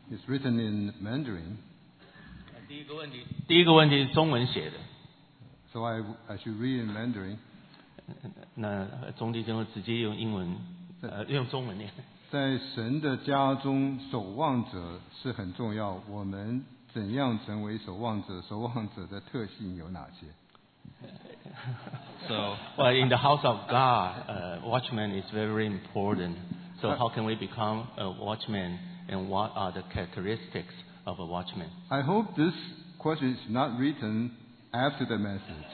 It's written in Mandarin. 第一个问题是中文写的， So I should read in Mandarin. 那钟弟兄直接用英文，用中文念。 在神的家中，守望者是很重要。我们怎样成为守望者？守望者的特性有哪些？ So, well, in the house of God, watchman is very important. So, how can we become a watchman, and what are the characteristics of a watchman? I hope this question is not written after the message.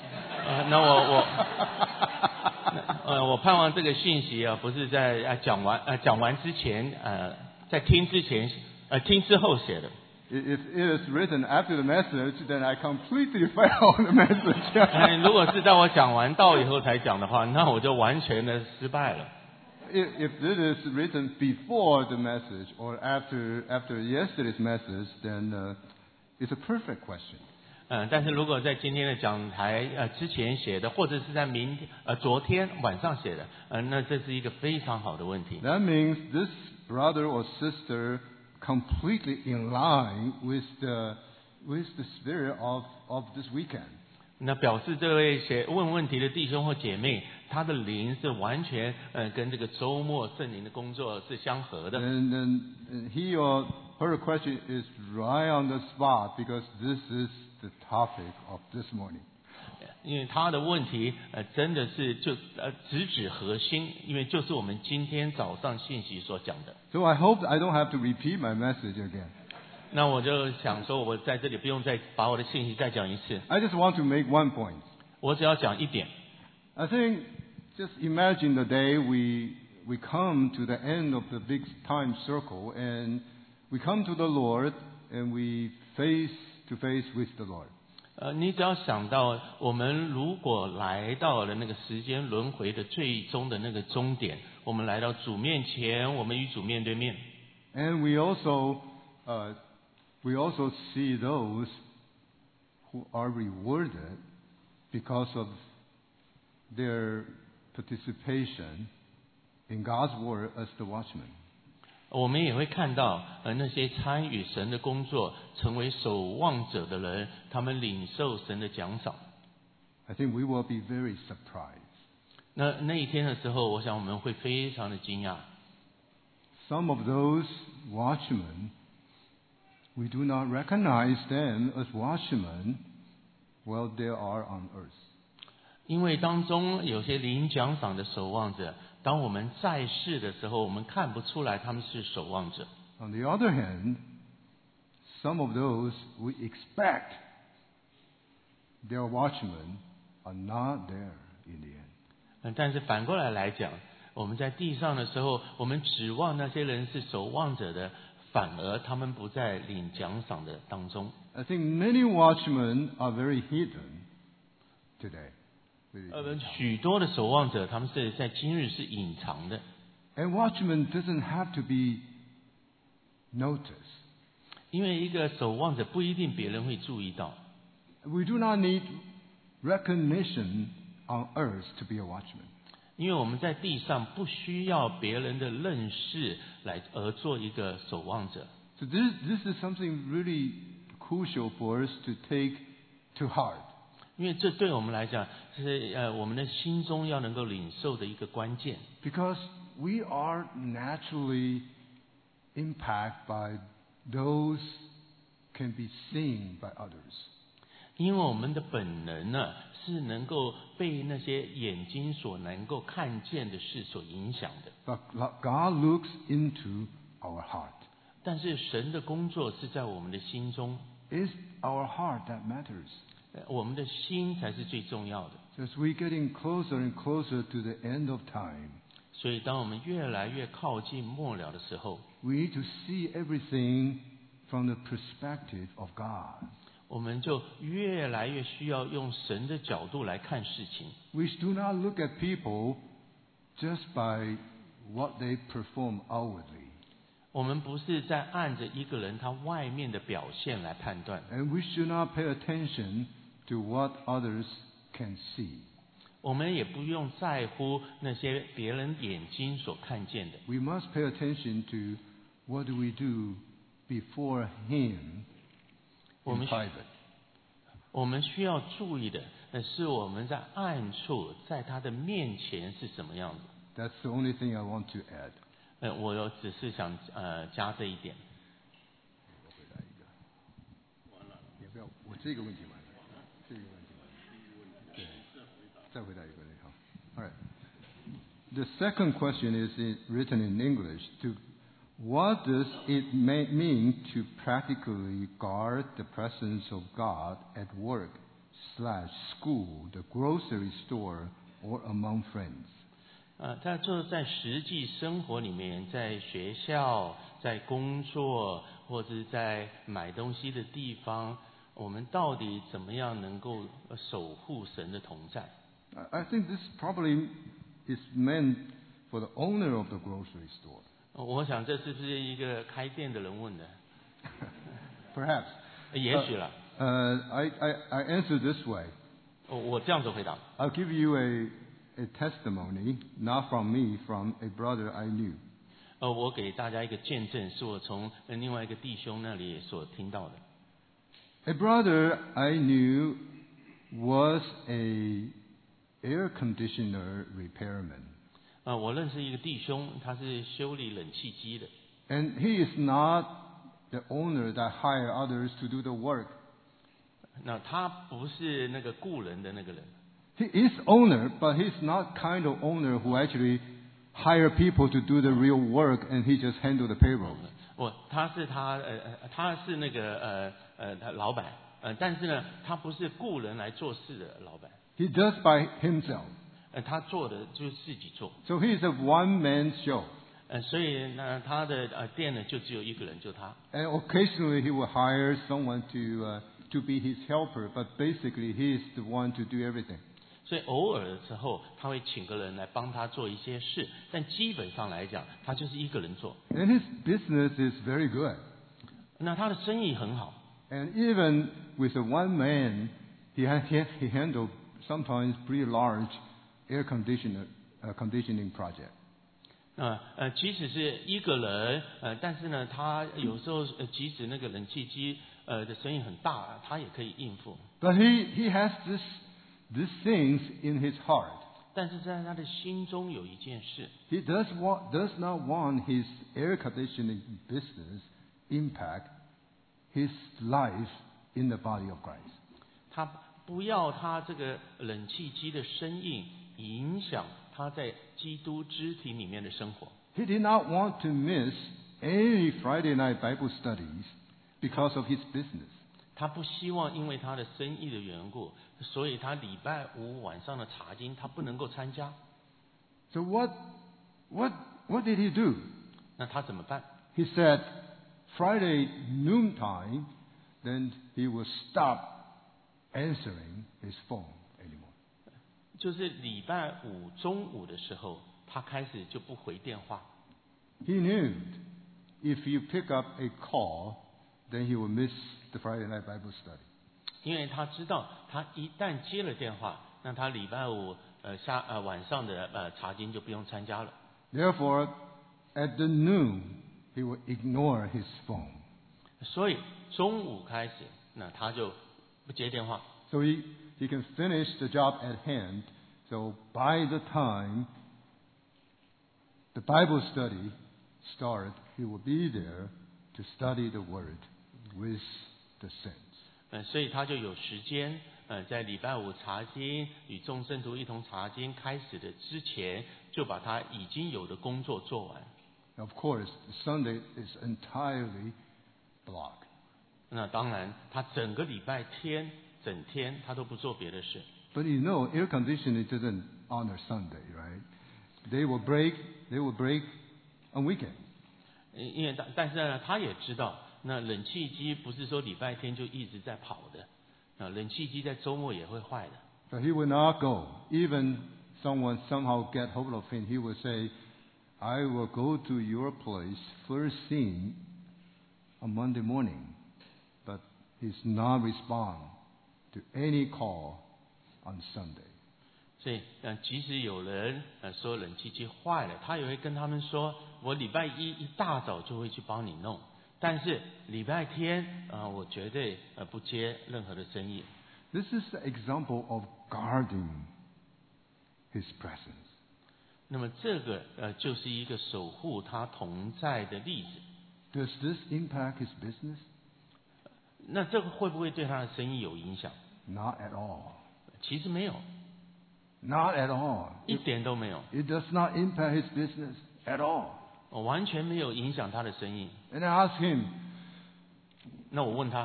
我盼望这个信息啊，不是在讲完之前，在听之后写的。 If it is written after the message, then I completely fail the message. 如果是在我讲完道以后才讲的话，那我就完全的失败了。 If it is written before the message or after yesterday's message, then it's a perfect question. 但是如果在今天的讲台之前写的，或者是在昨天晚上写的，那这是一个非常好的问题。 That means this brother or sister completely in line with the spirit of this weekend. 那表示这位问问题的弟兄或姐妹，他的灵是完全跟这个周末圣灵的工作是相合的。 And he or her question is right on the spot because this is the topic of this morning. 因为他的问题真的是直指核心，因为就是我们今天早上信息所讲的。 So I hope I don't have to repeat my message again. 那我就想说，我在这里不用再把我的信息再讲一次。 I just want to make one point. 我只要讲一点。 I think just imagine the day we come to the end of the big time circle and we come to the Lord and we face to face with the Lord. 你只要想到，我们如果来到了那个时间轮回的最终的那个终点，我们来到主面前，我们与主面对面。 And we also see those who are rewarded because of their participation in God's word as the watchman. 我们也会看到，那些参与神的工作、成为守望者的人，他们领受神的奖赏。 I think we will be very surprised. 那一天的时候，我想我们会非常的惊讶。 Some of those watchmen, we do not recognize them as watchmen while they are on earth. 因为当中有些领奖赏的守望者，当我们在世的时候，我们看不出来他们是守望者。 On the other hand, some of those we expect their watchmen are not there in the end. 但是反过来讲，我们在地上的时候，我们指望那些人是守望者的，反而他们不在领奖赏的当中。 I think many watchmen are very hidden today. 许多的守望者，他们是在今日是隐藏的。 And watchman doesn't have to be noticed. 因为一个守望者不一定别人会注意到。 We do not need recognition on earth to be a watchman. 因为我们在地上不需要别人的认识而做一个守望者。 So this is something really crucial for us to take to heart. 因为这对我们来讲是我们的心中要能够领受的一个关键。 Because we are naturally impacted by those can be seen by others. 因为我们的本能呢，是能够被那些眼睛所能够看见的事所影响的。 But God looks into our heart. 但是神的工作是在我们的心中。 It's our heart that matters. 我们的心才是最重要的。 As we're getting closer and closer to the end of time, 所以当我们越来越靠近末了的时候， we need to see everything from the perspective of God. 我们就越来越需要用神的角度来看事情。 We do not look at people just by what they perform outwardly. 我们不是在按着一个人他外面的表现来判断。 And we should not pay attention to what others can see. 我们也不用在乎那些别人眼睛所看见的。 We must pay attention to what do we do before Him 我 in 们 private. 我们需要注意的，是我们在暗处，在他的面前是什么样子。 That's the only thing I want to add. 我只是想加这一点。 我回答一个。你不要，我这个问题完了，这个问题完了。对，再回答一个好。All right. The second question is written in English. What does it mean to practically guard the presence of God at work, school, the grocery store, or among friends? 在实际生活里面，在学校、在工作，或者是在买东西的地方，我们到底怎么样能够守护神的同在？ I think this probably is meant for the owner of the grocery store. 我想这是不是一个开店的人问的？ Perhaps. 也许了。 I answer this way. 我这样子回答。 I'll give you a testimony, not from me, from a brother I knew. 我给大家一个见证，是我从另外一个弟兄那里所听到的。 A brother I knew was a air conditioner repairman. 我认识一个弟兄，他是修理冷气机的。 And he is not the owner that hire others to do the work. 那他不是那个雇人的那个人。 He is owner, but he's not kind of owner who actually hire people to do the real work and he just handle the payroll. 他是那个老板，但是呢，他不是雇人来做事的老板。 He does by himself. 他做的就是自己做。 So he is a one-man show. 所以呢，他的店呢就只有一个人，就他。 And occasionally he will hire someone to be his helper, but basically he is the one to do everything. 所以偶尔的时候，他会请个人来帮他做一些事，但基本上来讲，他就是一个人做。 And his business is very good. 那他的生意很好。 And even with a one man, he handled sometimes pretty large air conditioning project. 即使是一个人，但是呢，他有时候即使那个冷气机的生意很大，他也可以应付。 But he has these things in his heart. 但是在他的心中有一件事。 He does not want his air conditioning business impact his life in the body of Christ. 他不要他这个冷气机的生意影响他在基督肢体里面的生活。 He did not want to miss any Friday night Bible studies because of his business. 他不希望因为他的生意的缘故，所以他礼拜五晚上的查经他不能够参加。 So what did he do? 那他怎么办？ He said Friday noontime, then he will stop answering his phone anymore. 就是礼拜五中午的时候，他开始就不回电话。 He knew if you pick up a call, then he will miss the Friday night Bible study. 因为他知道，他一旦接了电话，那他礼拜五晚上的查经就不用参加了。 Therefore, at the noon, he will ignore his phone. 所以中午开始，那他就不接电话。 So he can finish the job at hand. So by the time the Bible study starts, he will be there to study the Word with the saints. 所以他就有时间，在礼拜五查经与众圣徒一同查经开始的之前，就把他已经有的工作做完。 Of course, Sunday is entirely blocked. 那当然，他整个礼拜天整天他都不做别的事。 But you know, air conditioning doesn't honor Sunday, right? They will break on weekend. 因为但是呢，他也知道，那冷气机不是说礼拜天就一直在跑的，冷气机在周末也会坏的。 But he will not go. Even someone somehow get hold of him, he will say, I will go to your place first thing on Monday morning. But he's not respond to any call on Sunday. 所以，即使有人说冷气机坏了，他也会跟他们说，我礼拜一大早就会去帮你弄。 但是礼拜天我绝对不接任何的生意。 This is the example of guarding His presence. 那么这个就是一个守护他同在的例子。 Does this impact his business? 那这个会不会对他的生意有影响？ Not at all. 其实没有， Not at all. 一点都没有， It does not impact his business at all. 完全没有影响他的生意。 And I asked him, 那我问他，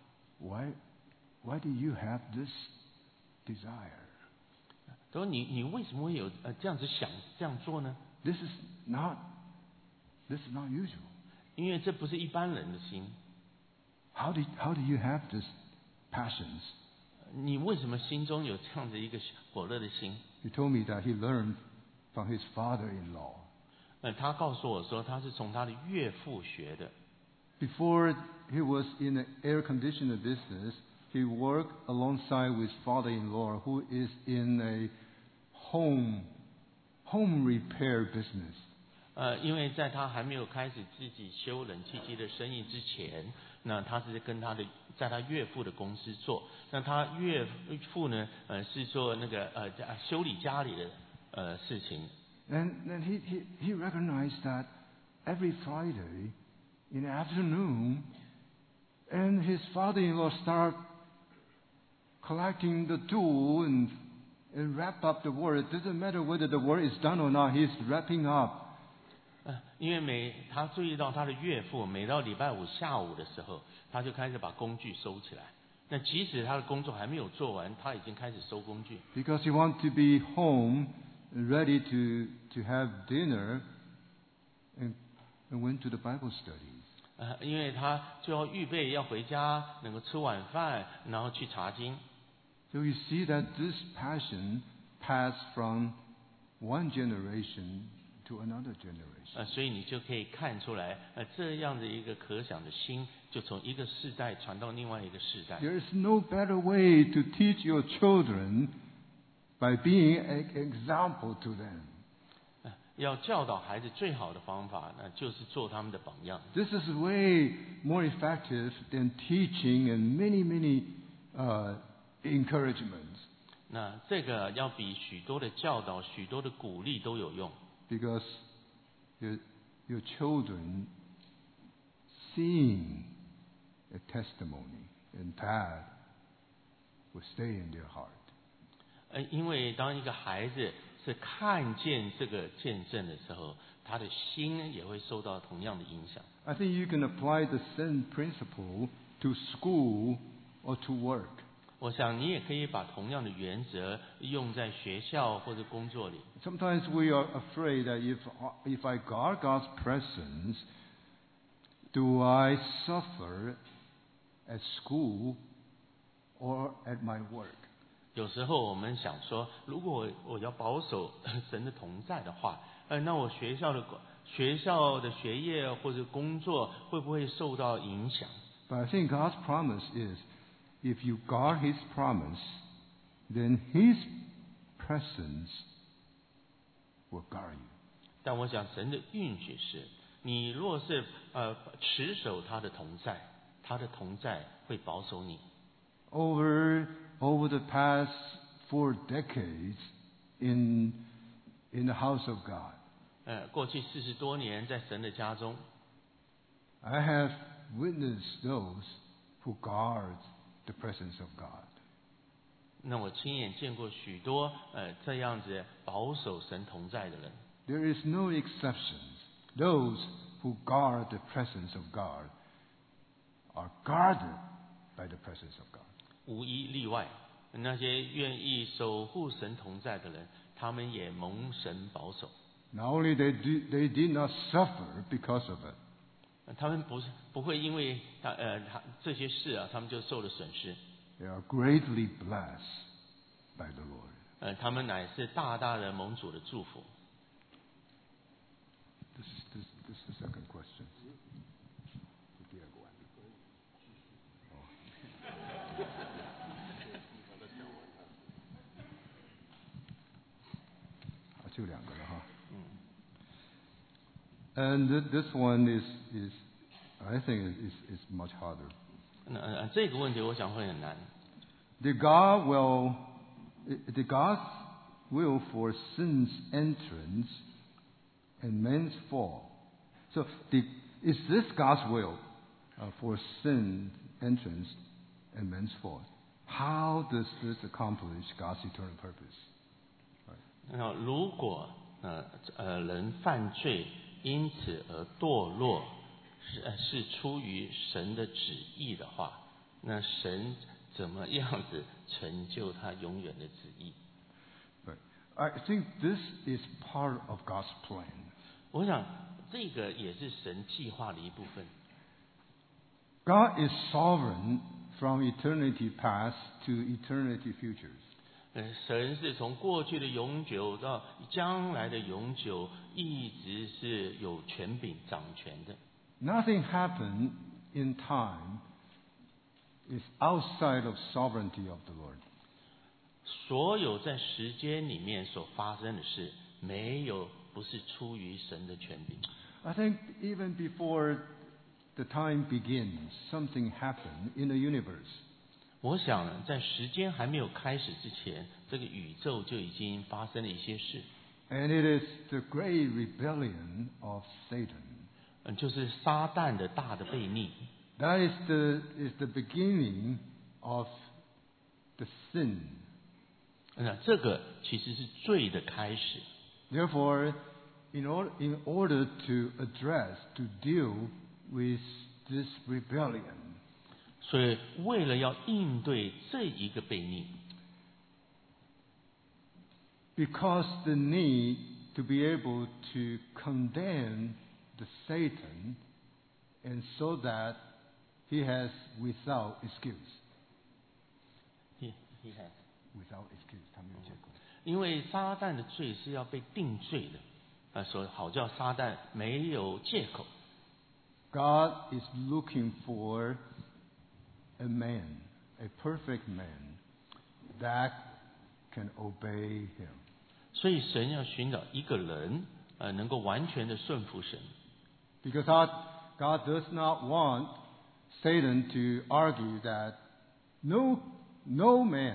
why do you have this desire? 他说你为什么会有这样子想这样做呢？ This is not usual. 因为这不是一般人的心。 How do you have these passions? 你为什么心中有这样的一个火热的心？ He told me that he learned from his father-in-law. 他告诉我说他是从他的岳父学的。 Before he was in the air conditioner business, he worked alongside with father-in-law who is in a home repair business. 因为在他还没有开始自己修冷气机的生意之前，那他是跟在他岳父的公司做。那他岳父呢，是做那个修理家里的事情。 And then he recognized that every Friday in the afternoon, and his father-in-law start collecting the tool and wrap up the work. It doesn't matter whether the work is done or not, he's wrapping up. 因为他注意到他的岳父每到礼拜五下午的时候，他就开始把工具收起来。那即使他的工作还没有做完，他已经开始收工具。 Because he wants to be home, ready to have dinner, and went to the Bible studies. 因为他就要预备要回家，能够吃晚饭，然后去查经。 So you see that this passion passed from one generation to another generation. 所以你就可以看出来，这样的一个可想的心，就从一个世代传到另外一个世代。 There is no better way to teach your children by being an example to them. 要教导孩子最好的方法，那就是做他们的榜样。 This is way more effective than teaching and many encouragements. 那这个要比许多的教导、许多的鼓励都有用。 Because your children seeing a testimony and that will stay in their heart. 因为当一个孩子是看见这个见证的时候，他的心也会受到同样的影响。 I think you can apply the same principle to school or to work. 我想你也可以把同样的原则用在学校或者工作里。 Sometimes we are afraid that if I guard God's presence, do I suffer at school or at my work? 有时候我们想说，如果我要保守神的同在的话，那我学校的学业或者工作会不会受到影响？ But I think God's promise is, if you guard His promise, then His presence will guard you. 但我想神的允许是，你若是持守他的同在，他的同在会保守你。 Over the past 4 decades in the house of God, 过去40多年在神的家中， I have witnessed those who guard the presence of God. 那我亲眼见过许多这样子保守神同在的人。 There is no exceptions. Those who guard the presence of God are guarded by the presence of God. 无一例外，那些愿意守护神同在的人，他们也蒙神保守。 Not only they did not suffer because of it, 他们不会因为他这些事啊，他们就受了损失。 they are greatly blessed by the Lord. 他们乃是大大的蒙主的祝福。 This is the second question. 就2个了哈。And this one is I think it's much harder. 那这个问题我想会很难。 The God's will for sin's entrance and man's fall. So is this God's will for sin entrance and man's fall? How does this accomplish God's eternal purpose? 那如果人犯罪，因此而堕落，是出于神的旨意的话，那神怎么样子成就他永远的旨意？ Right. I think this is part of God's plan. 我想这个也是神计划的一部分。 God is sovereign from eternity past to eternity futures. 神是从过去的永久到将来的永久，一直是有权柄掌权的。 Nothing happened in time is outside of sovereignty of the Lord. 所有在时间里面所发生的事，没有不是出于神的权柄。 I think even before the time begins, something happened in the universe. 我想在时间还没有开始之前，这个宇宙就已经发生了一些事。 And it is the great rebellion of Satan. 就是撒旦的大的悖逆。 That is the beginning of the sin. 那这个其实是罪的开始。 Therefore, in order to address, to deal with this rebellion, 所以为了要应对这一个悖逆， because the need to be able to condemn the Satan, and so that he has without excuse. he has Without excuse, 他没有借口。 因为撒旦的罪是要被定罪的，所以好叫撒旦没有借口。 God is looking for a man, a perfect man, that can obey him. 所以神要寻找一个人，能够完全的顺服神。 Because God does not want Satan to argue that no man,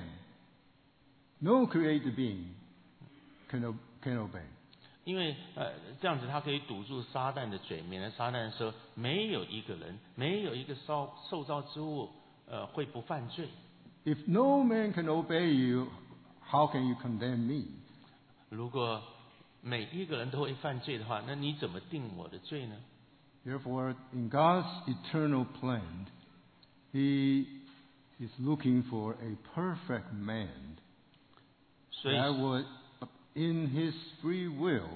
no created being can obey. 因为这样子他可以堵住撒旦的嘴，免得撒旦说没有一个人，没有一个受造之物，会不犯罪。 If no man can obey you, how can you condemn me? 如果每一个人都会犯罪的话，那你怎么定我的罪呢？ Therefore, in God's eternal plan, He is looking for a perfect man 所以 that would, in His free will,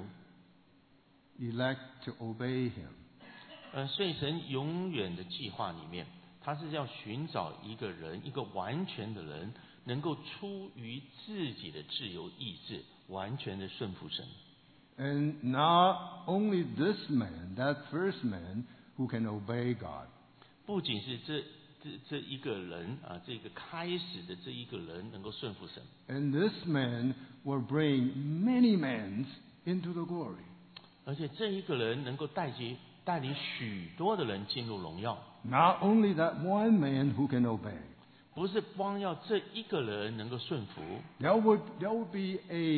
elect to obey Him. 所以神永远的计划里面，他是要寻找一个人，一个完全的人，能够出于自己的自由意志，完全的顺服神。 And not only this man, that first man, who can obey God. 不仅是这一个人这个开始的这一个人能够顺服神， And this man will bring many men into the glory. 而且这一个人能够带领许多的人进入荣耀。 Not only that one man who can obey. 不是光要这一个人能够顺服， There would be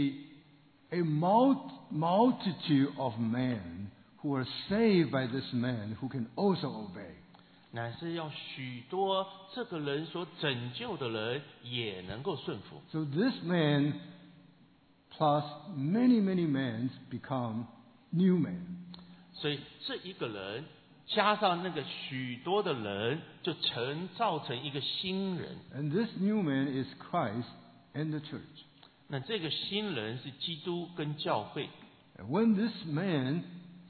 a multitude of men who are saved by this man who can also obey. 乃是要许多这个人所拯救的人也能够顺服。 So this man plus many men become new men. 所以这一个人加上那个许多的人，就造成一个新人。 And this new man is Christ and the church. 那这个新人是基督跟教会。 And when this man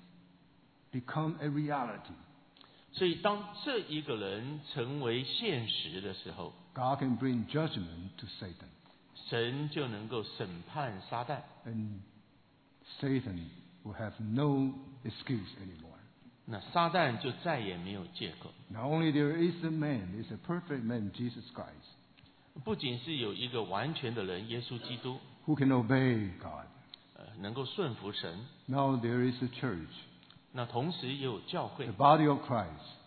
become a reality, 所以当这一个人成为现实的时候， God can bring judgment to Satan. 神就能够审判撒旦， And Satan will have no excuse anymore. 那撒旦就再也没有借口。 Not only there is a man, is a perfect man, Jesus Christ, 不仅是有一个完全的人，耶稣基督， who can obey God. 能够顺服神。 Now there is a church, 那同时也有教会 the，body of Christ,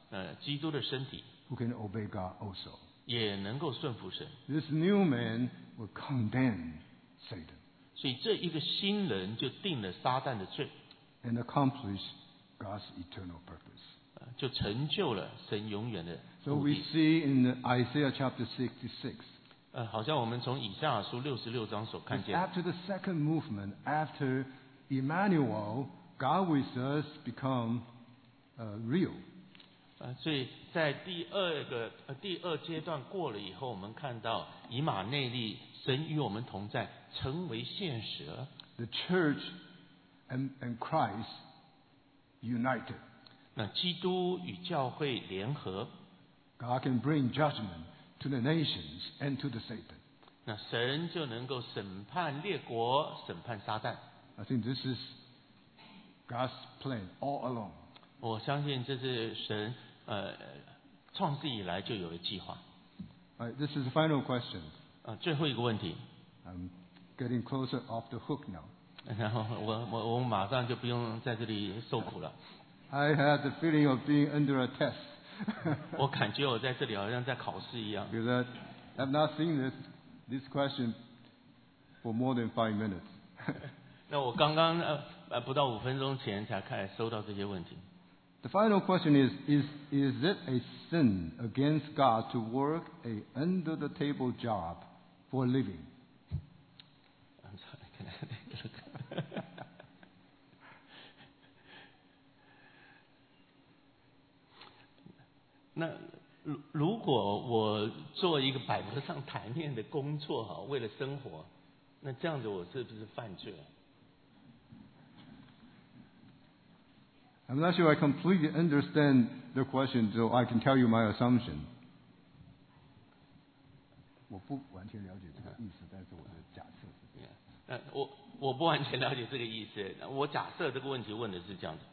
基督的身体 who can obey God also. 也能够顺服神。 This new man will condemn Satan 所以这一个新人就定了撒旦的罪， and accomplish God's eternal purpose. 就成就了神永远的 So 目 we 的。 see in Isaiah chapter 66, 好像我们从以赛亚书66章所看 that 见， after the second movement, after Emmanuel, God with us become real. 所以在第二阶段过了以后，我们看到以马内利，神与我们同在，成为现实了。 The church and Christ united. 那基督与教会联合， God can bring judgment to the nations and to the Satan. 那神就能够审判列国，审判撒旦。 I think this is God's plan all along. 我相信这是神创世以来就有的计划。 This is the final question. 最后一个问题， I'm getting closer off the hook now. 然后我马上就不用在这里受苦了。 I had the feeling of being under a test. 我感觉我在这里好像在考试一样。 Because I've not seen this question for more than 5 minutes. 那我刚刚不到5分钟前才开始收到这些问题。 The final question is it a sin against God to work a under-the-table job for a living? I'm sorry, can I take a look? 那如果我做一个摆不上台面的工作哈，为了生活，那这样子我是不是犯罪？ I'm not sure I completely understand the question, so I can tell you my assumption. 我不完全了解这个意思，但是我的假设是这样。 我不完全了解这个意思，我假设这个问题问的是这样的。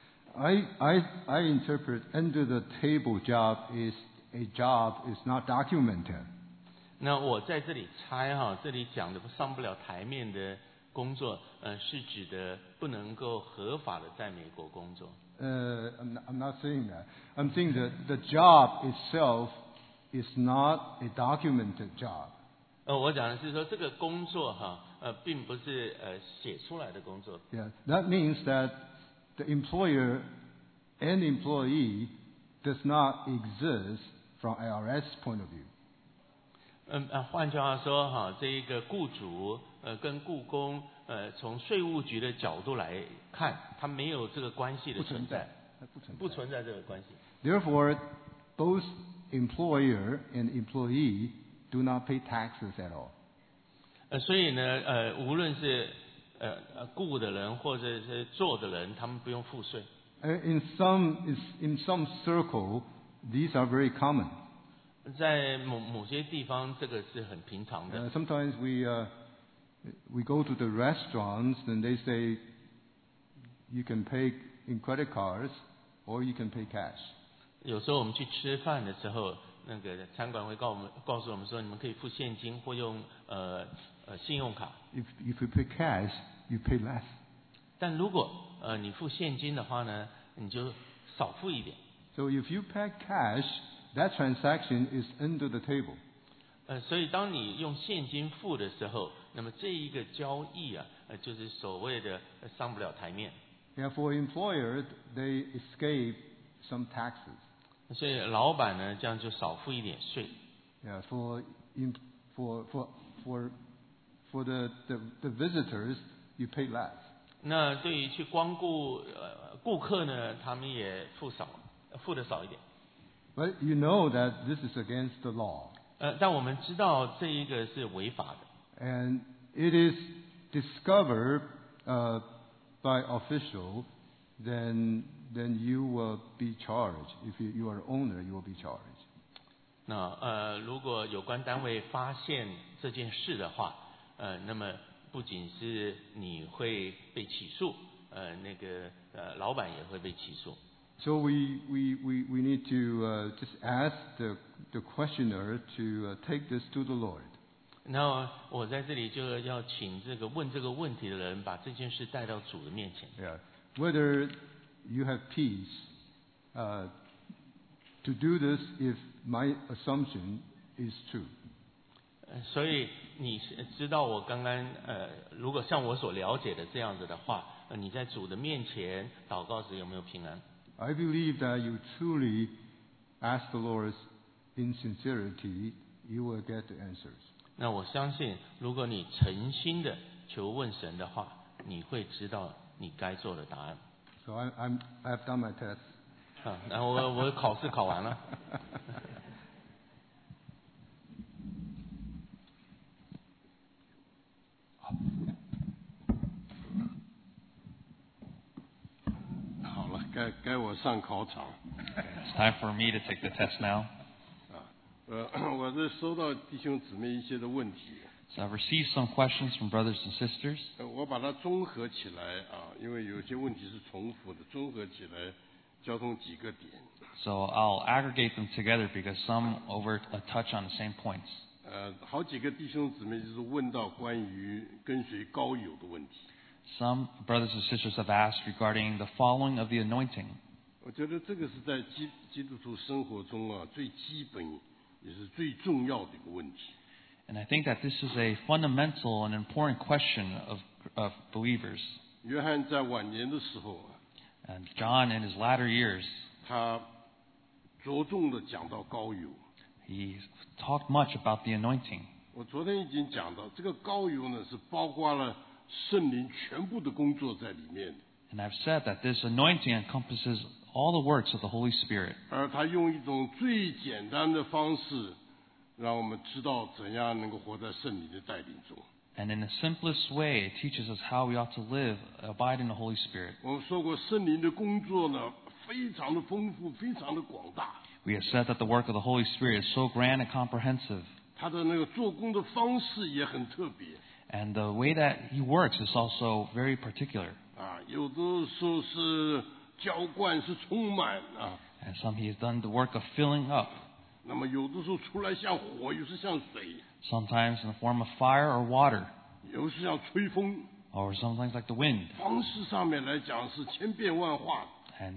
I interpret under the table job is a job is not documented. 那我在这里猜哈，这里讲的上不了台面的工作，是指的不能够合法的在美国工作。 I'm not saying that. I'm saying that the job itself is not a documented job. 我讲的是说这个工作哈，并不是写出来的工作。 Yeah, that means that the employer and employee does not exist from IRS point of view. 换句话说哈，这一个雇主跟雇工从税务局的角度来看，他没有这个关系的存在，不存在这个关系。 Therefore, both employer and employee do not pay taxes at all. 所以呢，无论是雇的人或者是做的人，他们不用付税。 In some circle, these are very common. 在某些地方，这个是很平常的。 Sometimes we go to the restaurants and they say you can pay in credit cards or you can pay cash. 有时候我们去吃饭的时候，那个餐馆会告诉我们说，你们可以付现金或用信用卡。 If you pay cash, you pay less. 但如果你付现金的话呢，你就少付一点。 So if you pay cash, that transaction is under the table. 所以当你用现金付的时候，那么这一个交易啊，就是所谓的上不了台面。 Yeah, for employers, they escape some taxes. 所以老板呢，这样就少付一点税。 Yeah, for the visitors, you pay less. 那对于去光顾顾客呢，他们也付的少一点。 But you know that this is against the law. 但我们知道这一个是违法的。 And it is discovered by official, then you will be charged. If you are owner, you will be charged. 那如果有关单位发现这件事的话，那么不仅是你会被起诉，那个老板也会被起诉。 So we need to just ask the questioner to take this to the Lord. 那我在这里就要请问这个问题的人把这件事带到主的面前。 Yeah. Whether you have peace to do this if my assumption is true. 所以你知道我刚刚如果像我所了解的这样子的话，你在主的面前祷告时有没有平安？ I believe that you truly ask the Lord in sincerity, you will get the answers. 那我相信，如果你诚心的求问神的话，你会知道你该做的答案。 So I've done my test. 然后我考试考完了。 好了，该我上考场。 It's time for me to take the test now. 我这收到弟兄姊妹一些的问题。 So I've received some questions from brothers and sisters. 我把它综合起来因为有些问题是重复的，综合起来交通几个点。 So I'll aggregate them together because some touch on the same points. 好几个弟兄姊妹就是问到关于跟随膏油的问题。 Some brothers and sisters have asked regarding the following of the anointing. 我觉得这个是在基督徒生活中最基本也是最重要的一个问题。 And I think that this is a fundamental and important question of believers. 约翰在晚年的时候 And John in his latter years, 他着重的讲到膏油。 he talked much about the anointing. 我昨天已经讲到，这个膏油呢是包括了圣灵全部的工作在里面的。 And I've said that this anointing encompasses all the works of the Holy Spirit. 而他用一种最简单的方式，让我们知道怎样能够活在圣灵的带领中。 And in the simplest way, it teaches us how we ought to live, abide in the Holy Spirit. 我们说过，圣灵的工作呢非常的丰富，非常的广大。 We have said that the work of the Holy Spirit is so grand and comprehensive. 他的那个做工的方式也很特别。 And the way that he works is also very particular. 有的时候是浇灌，是充满 And some he has done the work of filling up. 那么有的时候出来像火，有时像水， Sometimes in the form of fire or water, 有时像吹风。 or sometimes like the wind. 方式上面来讲是千变万化。 And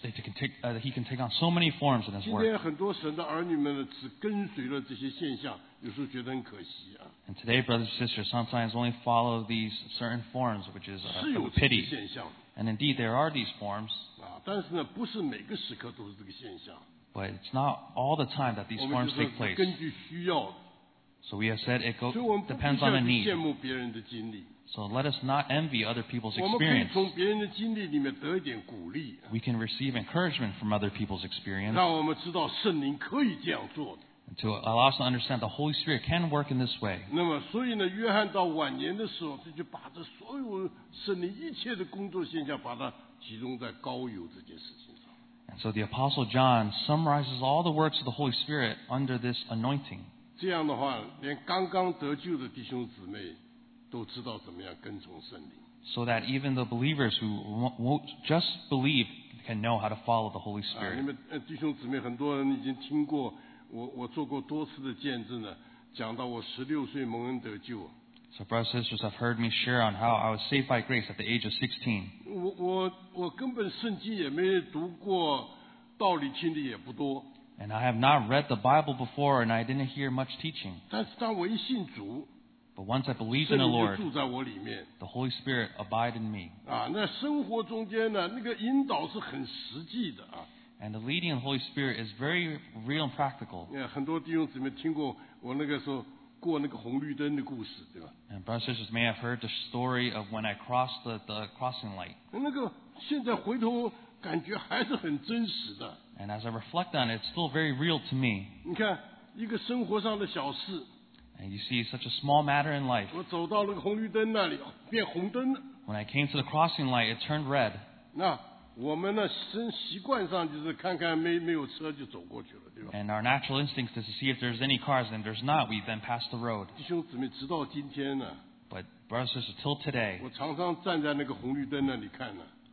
he can take on so many forms in his 今 work. 天很多神的儿女们呢，只跟随了这些现象，有时候觉得很可惜 And today, brothers and sisters, sometimes only follow these certain forms, which is 是有 of 这些 pity. 现象 And indeed, there are these forms, 但是呢，不是每个时刻都是这个现象。 but it's not all the time that these 我们 forms 就 take 是 place. 根据需要的， So we have said it 所以我们不必 depends on 要 the 去 need. 羡慕别人的经历， So let us not envy other people's 我们可以 experience. 从别人的经历里面得一点鼓励， We can receive encouragement from other people's experience 让我们知道圣灵可以这样做的。 to allow us to understand the Holy Spirit can work in this way. 那么，所以呢，约翰到晚年的时候，他就把这所有圣灵一切的工作现象，把它集中在膏油这件事情上。 And so the Apostle John summarizes all the works of the Holy Spirit under this anointing. 这样的话，连刚刚得救的弟兄姊妹都知道怎么样跟从圣灵。 So that even the believers who won't just believe can know how to follow the Holy 你 Spirit. 们弟兄姊妹，很多人已经听过我做过多次的见证了，讲到我16岁蒙恩得救。 So brothers and sisters have heard me share on how I was saved by grace at the age of 16. 我根本圣经也没读过，道理听的也不多。 And I have not read the Bible before and I didn't hear much teaching. 但是当我一信主， But once I believed 圣 in the 灵就 Lord, 住在我里面。 the Holy Spirit abided in me. 那生活中间呢，那个引导是很实际的 And the leading of the Holy Spirit is very real and practical. 很多弟兄姊妹听过我那个时候过那个红绿灯的故事，对吧？ And brothers and sisters may have heard the story of when I crossed the crossing light. 那个现在回头感觉还是很真实的。 And as I reflect on it, it's still very real to me. 你看一个生活上的小事， And you see such a small matter in life. 我走到那个红绿灯那里，变红灯了。 When I came to the crossing light, it turned red. 那我们呢，习惯上就是看看没有车就走过去了，对吧？ And our natural instinct is to see if there's any cars, and if there's not, we then pass the road. 弟兄姊妹，直到今天呢， But brothers and sisters, till today, 我常常站在那个红绿灯那里看呢，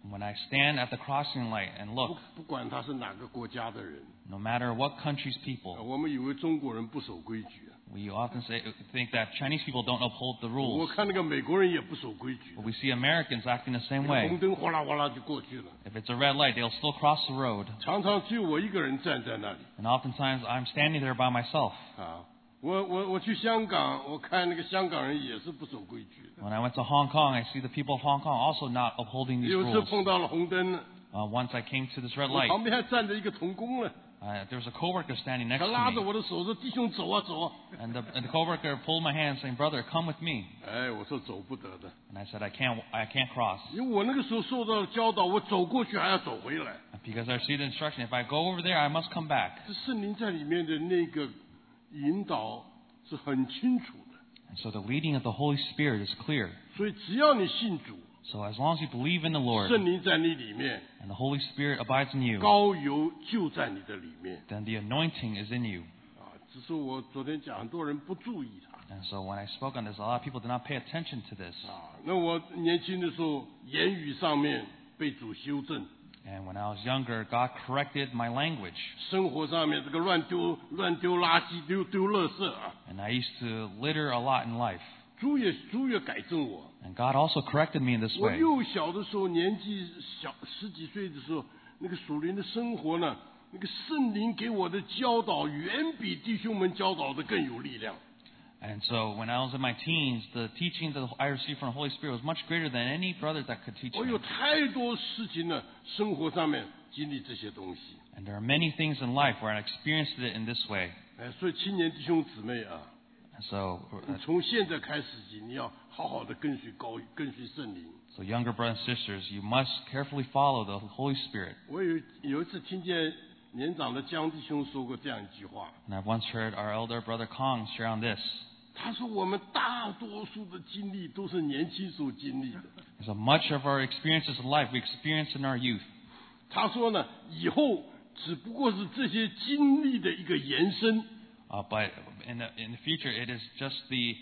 When I stand at the crossing light and look, 不管他是哪个国家的人， no matter what country's people, 我们以为中国人不守规矩， we often think that Chinese people don't uphold the 我 rules. 看那个美国人也不守规矩， But we see Americans acting the same 红 way. 灯哗啦哗啦就过去了， If it's a red light, they'll still cross the road. 常常只有我一个人站在那里 And oftentimes I'm standing there by myself. 啊。我去香港，我看那个香港人也是不守规矩的， When I went to Hong Kong, I see the people of Hong Kong also not upholding these 有次 rules. 碰到了红灯， Once I came to this red 我 light, 旁边还站着一个童工呢， there was a coworker standing next 他 to 拉着 me. 我的手说：“弟兄，走啊走啊。 And the coworker pulled my hand saying, "Brother, come with me." ” 哎，我说走不得的， And I said, I can't cross. 因为我那个时候受到教导，我走过去还要走回来。 Because I received instruction, if I go over there, I must come back. 这圣灵在里面的那个引导是很清楚的， And so the leading of the Holy Spirit is clear. 所以只要你信主， So as long as you believe in the Lord 圣灵在你里面， and the Holy Spirit abides in you, 膏油就在你的里面 then the anointing is in you. 啊。只是我昨天讲，很多人不注意它 And so when I spoke on this, a lot of people did not pay attention to this. 啊。那我年轻的时候，言语上面被主修正， And when I was younger, God corrected my language. 生活上面这个乱丢垃圾、丢垃圾啊， And I used to litter a lot in life. 主也改正我。 And God also corrected me in this 我 way. 幼小的时候，年纪小10几岁的时候，那个属灵的生活呢，那个圣灵给我的教导，远比弟兄们教导的更有力量。 And so when I was in my teens, the teaching that I received from the Holy Spirit was much greater than any brother that could teach 我 me. 有太多事情呢，生活上面经历这些东西。 And there are many things in life where I experienced it in this way. 哎，所以青年弟兄姊妹啊， And so, 你从现在开始起，你要好好的跟随圣灵。 so younger brothers and sisters, you must carefully follow the Holy Spirit. 我有一次听见年长的江弟兄说过这样一句话， And I've once heard our elder brother Kong share on this. 他说我们大多数的经历都是年轻时候经历的。 So much of our experiences in life we experience in our youth. 他说呢，以后只不过是这些经历的一个延伸。 But in the future, it is just the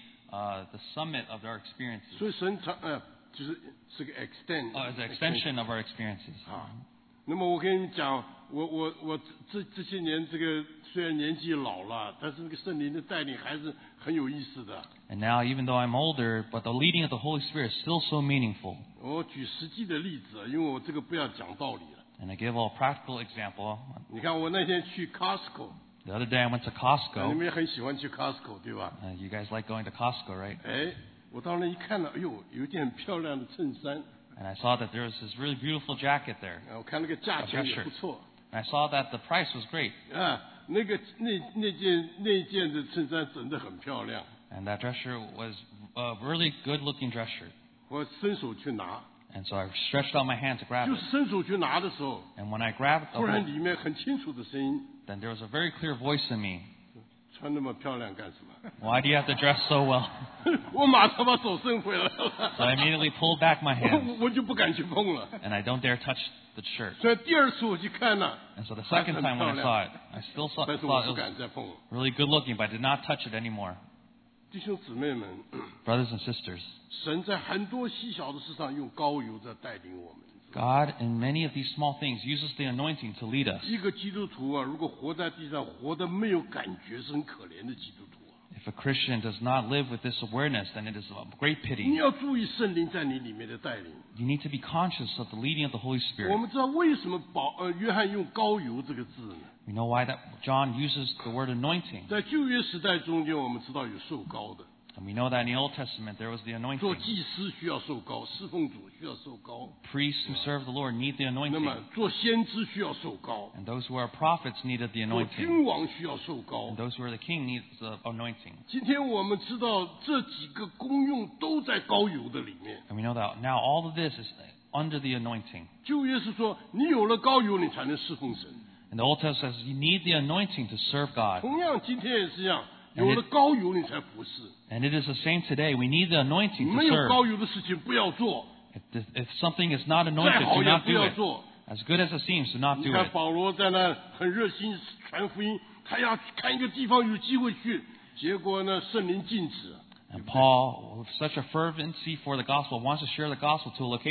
summit of our experiences. 所以神就是个 extend， It's an extension of our experiences. 啊。那么我跟你讲，我这些年这个虽然年纪老了，但是那个圣灵的带领还是很有意思的。 And now, even though I'm older, but the leading of the Holy Spirit is still so meaningful. 我举实际的例子，因为我这个不要讲道理了。 And I give a practical example. 你看我那天去 Costco， The other day I went to 你 Costco. 们也很喜欢去 Costco 对吧？ You guys like going to Costco, right? 哎，我到那一看了，哎呦，有一件很漂亮的衬衫， And I saw that there was this really beautiful jacket there. 我看那个价钱也不错。 And I saw that the price was great. 啊，那件的衬衫整得很漂亮， And that dress shirt was a really good-looking dress shirt. 我伸手去拿， And so I stretched out my hand to grab 就 it. 是伸手去拿的时候， And when I grabbed 突然 it, 里面很清楚的声音， then there was a very clear voice in me. 穿那么漂亮干什么？ Why do you have to dress so well? 我马上把手伸回来 So I 了， immediately pulled back my hand. 我就不敢去碰了。 And I don't dare touch the shirt. 所以第二次我去看呢， And so the 还 second 很 time 漂 when I 亮 saw it, I still 但是 thought 我 it 不 was 敢再碰了。 really good looking, but I did not touch it anymore. 弟兄姊妹们， Brothers and sisters, 神在很多细小的事上用膏油在带领我们。 God, in many of these small things, uses the anointing to lead us. 一个基督徒啊，如果活在地上，活得没有感觉，是很可怜的基督徒啊。 If a Christian does not live with this awareness, then it is a great 你 pity. 要注意圣灵在你里面的带领。 You need to be conscious of the leading of the Holy 我 Spirit. 们知道为什么约翰用膏油这个字呢？ We know why that John uses the word anointing. 在旧约时代中间，我们知道有受膏的， And we know that in the Old Testament there was the 做 anointing. 祭司需要受膏，侍奉主需要受膏， Priests who serve the Lord need the 那 anointing. 么做先知需要受膏， And those who are prophets needed the 做 anointing. 君王需要受膏 And。those who are the king needs the anointing. 今天我们知道这几个功用都在膏油的里面。 And we know that now all of this is under the anointing. 旧约是说，你有了膏油，你才能侍奉神。 And the Old Testament says you need the anointing to serve God. 同样，今天也是一样，有了膏油，你才服侍。 And it is the same today. We need the anointing to 没有 serve. 膏油的事情不要做， If something is not 再 anointed, 好 do 也 not 不 do 要 it. 做。 As good as it seems, do not 你 do 看 it. 保罗在那很热心传福音，他要看一个地方有机会去，结果呢，圣灵禁止。 And Paul, with such a fervency for the gospel, wants to share the gospel to a location,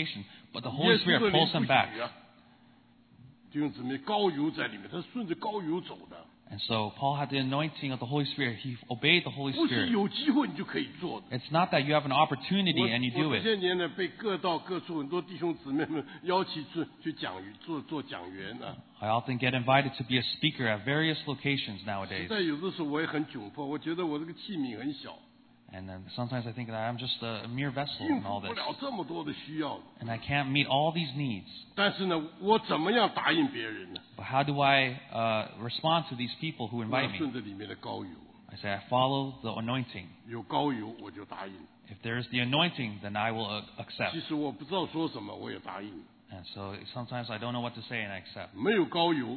But the 耶 Holy 稣 Spirit 的灵 pulls 不 him 许 back. 啊，弟兄姊妹，膏油在里面，他是顺着膏油走的， And so Paul had the anointing of the Holy Spirit. He obeyed the Holy 不是 Spirit. 有机会你就可以做的。 It's not that you have an opportunity and you 我 do 这 it. 些年呢，被各道各处很多弟兄姊妹们邀请去讲做讲员啊。 I often get invited to be a speaker at various locations 实 nowadays. 在有的时候我也很窘迫，我觉得我这个器皿很小， And then sometimes I think that I'm just a mere vessel 应 in 付 all 不 this. 了这么多的需要。 And I can't meet all these needs. 但是呢，我怎么样答应别人呢？ But how do I respond to these people who 我 invite 要 me? 顺着里面的膏油， I say I follow the anointing. 有膏油我就答应。 If there is the anointing, then I will accept. 其实我不知道说什么，我也答应。 And so sometimes I don't know what to say and I accept. 没有膏油，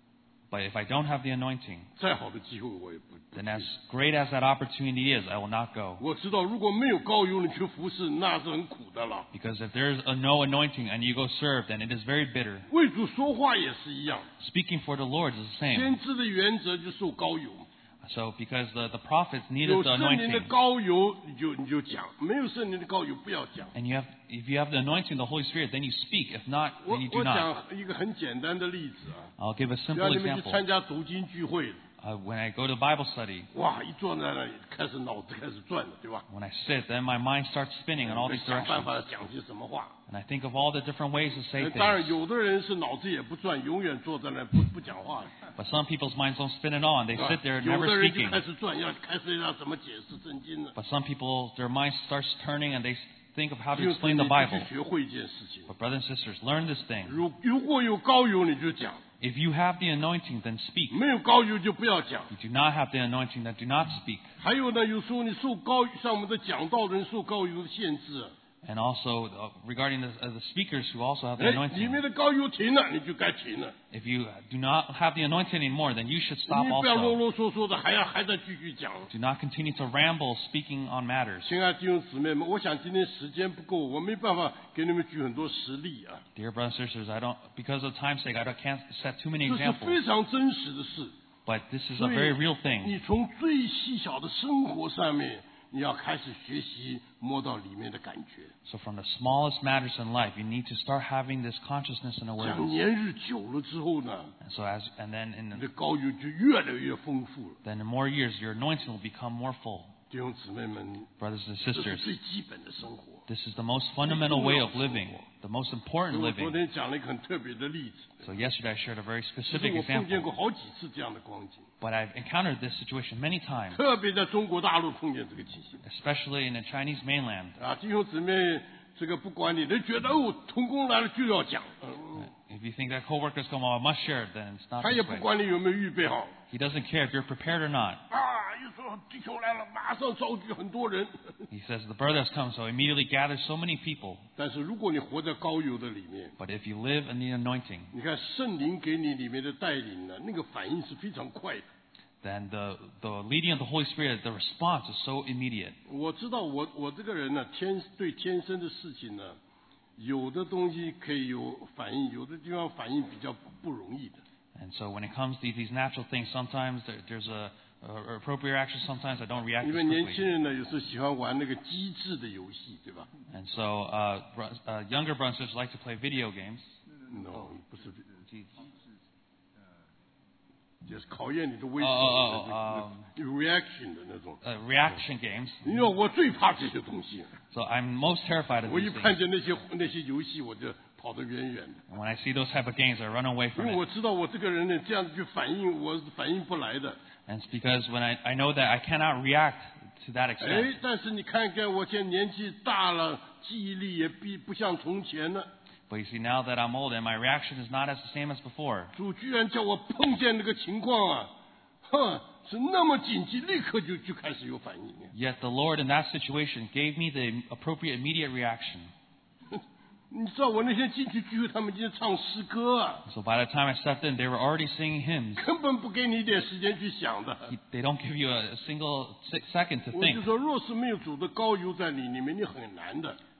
But if I don't have the anointing, 再好的机会我也不 then 去 as great as that opportunity is, I will not go. 我知道，如果没有膏油你去服侍，那是很苦的了。 Because if there's no anointing and you go serve, then it is very bitter. 为主说话也是一样， Speaking for the Lord is the same. 先知的原则就受膏油， So because the prophets 有 needed the 圣灵的 anointing, 膏油你就讲，没有圣灵的膏油不要讲。 and if you have the anointing of the Holy Spirit, then you speak. If not, 我 then you do 我 not. 讲一个很简单的例子啊， I'll give a 只 simple 要你们去 example. 参加读经聚会， When I go to Bible study, 哇，一坐在那里开始脑子开始转了，对吧？ when I sit, then my mind starts spinning in all these 想办 directions. 法讲些什么话。 And I think of all the different ways to say 当然， things. 有的人是脑子也不转，永远坐在那不讲话。 But some people's minds don't spin at all, and they 是吧 sit there 有 never 的人就 speaking. 开始转，开始要怎么解释圣经呢？ But some people, their mind starts turning, and they think of how to 就是 explain 你 the 必 Bible. 须学会一件事情， But brothers and sisters, learn this thing. 如果有膏油你就讲， If you have the anointing, then speak. 没有膏油就不要讲。 If you do not have the anointing, then do not speak. 还有呢，有时候你受膏，像我们的讲道人受膏油的限制。 And also, regarding the speakers who also have the 哎，里 anointing, 面的膏油停了，你就该停了。 if you do not have the anointing anymore, then you should stop 你不要啰 also. 啰嗦嗦的，还在继续讲。 Do not continue to ramble speaking on matters. 亲爱的弟兄姊妹们，我想今天时间不够，我没办法给你们举很多实例啊。 Dear brothers and sisters, because of time's sake, can't set too many 这是 examples. 非常真实的事。 But this is a 所以 very real thing. 你从最细小的生活上面，你要开始学习摸到里面的感觉。 So from the smallest matters in life, you need to start having this consciousness and 讲 awareness. 年日久了之后呢， And then 你的膏油就越来越丰富了。 in more years, your anointing will become more full. 弟兄姊妹们， Brothers and 这是 sisters, 最基本的生活。 this is the most fundamental way of living, the most important 所以我昨 living. 天讲了一个很特别的例子， So yesterday I shared a very 其实 specific 我碰见 example. 过好几次这样的光景， But I've encountered this situation many times, 特别在中国大陆碰见这个情形 especially in the Chinese mainland. 啊！弟兄姊妹，这个不管你，都觉得哦，同工来了就要讲， If you think that coworkers come, oh, I must share it, then it's not 他也 this 不 way. 管你有没有预备好 He doesn't care if you're prepared or not. 啊！一说弟兄来了，马上召集很多人。 He says the brother has come, so immediately gathers so many people. 但是如果你活在膏油的里面， But if you live in the anointing, 你看圣灵给你里面的带领呢，那个反应是非常快的。 then the leading of the Holy Spirit, the response is so immediate. 我知道我这个人呢，对天生的事情呢，有的东西可以有反应，有的地方反应比较不容易的。 And so when it comes to these natural things, sometimes there's a appropriate action, sometimes I don't react 因 as 为年轻 quickly. 人呢，有时候喜欢玩那个机智的游戏，对吧 And so younger brothers like to play video games. ？No，不是，就是考验你的微哦有 reaction 的那种。 Reaction games. 因为我最怕这些东西， So I'm most terrified of 我一 these 看 things. 见那些游戏，我就跑得远远的。 When I see those type of games, I run away 因 from 为 it. 我知道我这个人呢，这样子去反应，我是反应不来的。 And it's because when I know that I cannot react to that 哎 extent.， 但是你看看，我现在年纪大了，记忆力也不像从前了。 But you see, now that I'm old and my reaction is not as the same as before, 主居然叫我碰见那个情况啊，哼，是那么紧急，立刻就开始有反应。 yet the Lord in that situation gave me the appropriate immediate reaction. 你知道我那天进去聚会，他们已经唱诗歌啊， So by the time I stepped in, they were already singing hymns. 根本不给你一点时间去想的。 They don't give you a single second to 我就 think. 说，若是没有主的膏油在你里面，你很难的。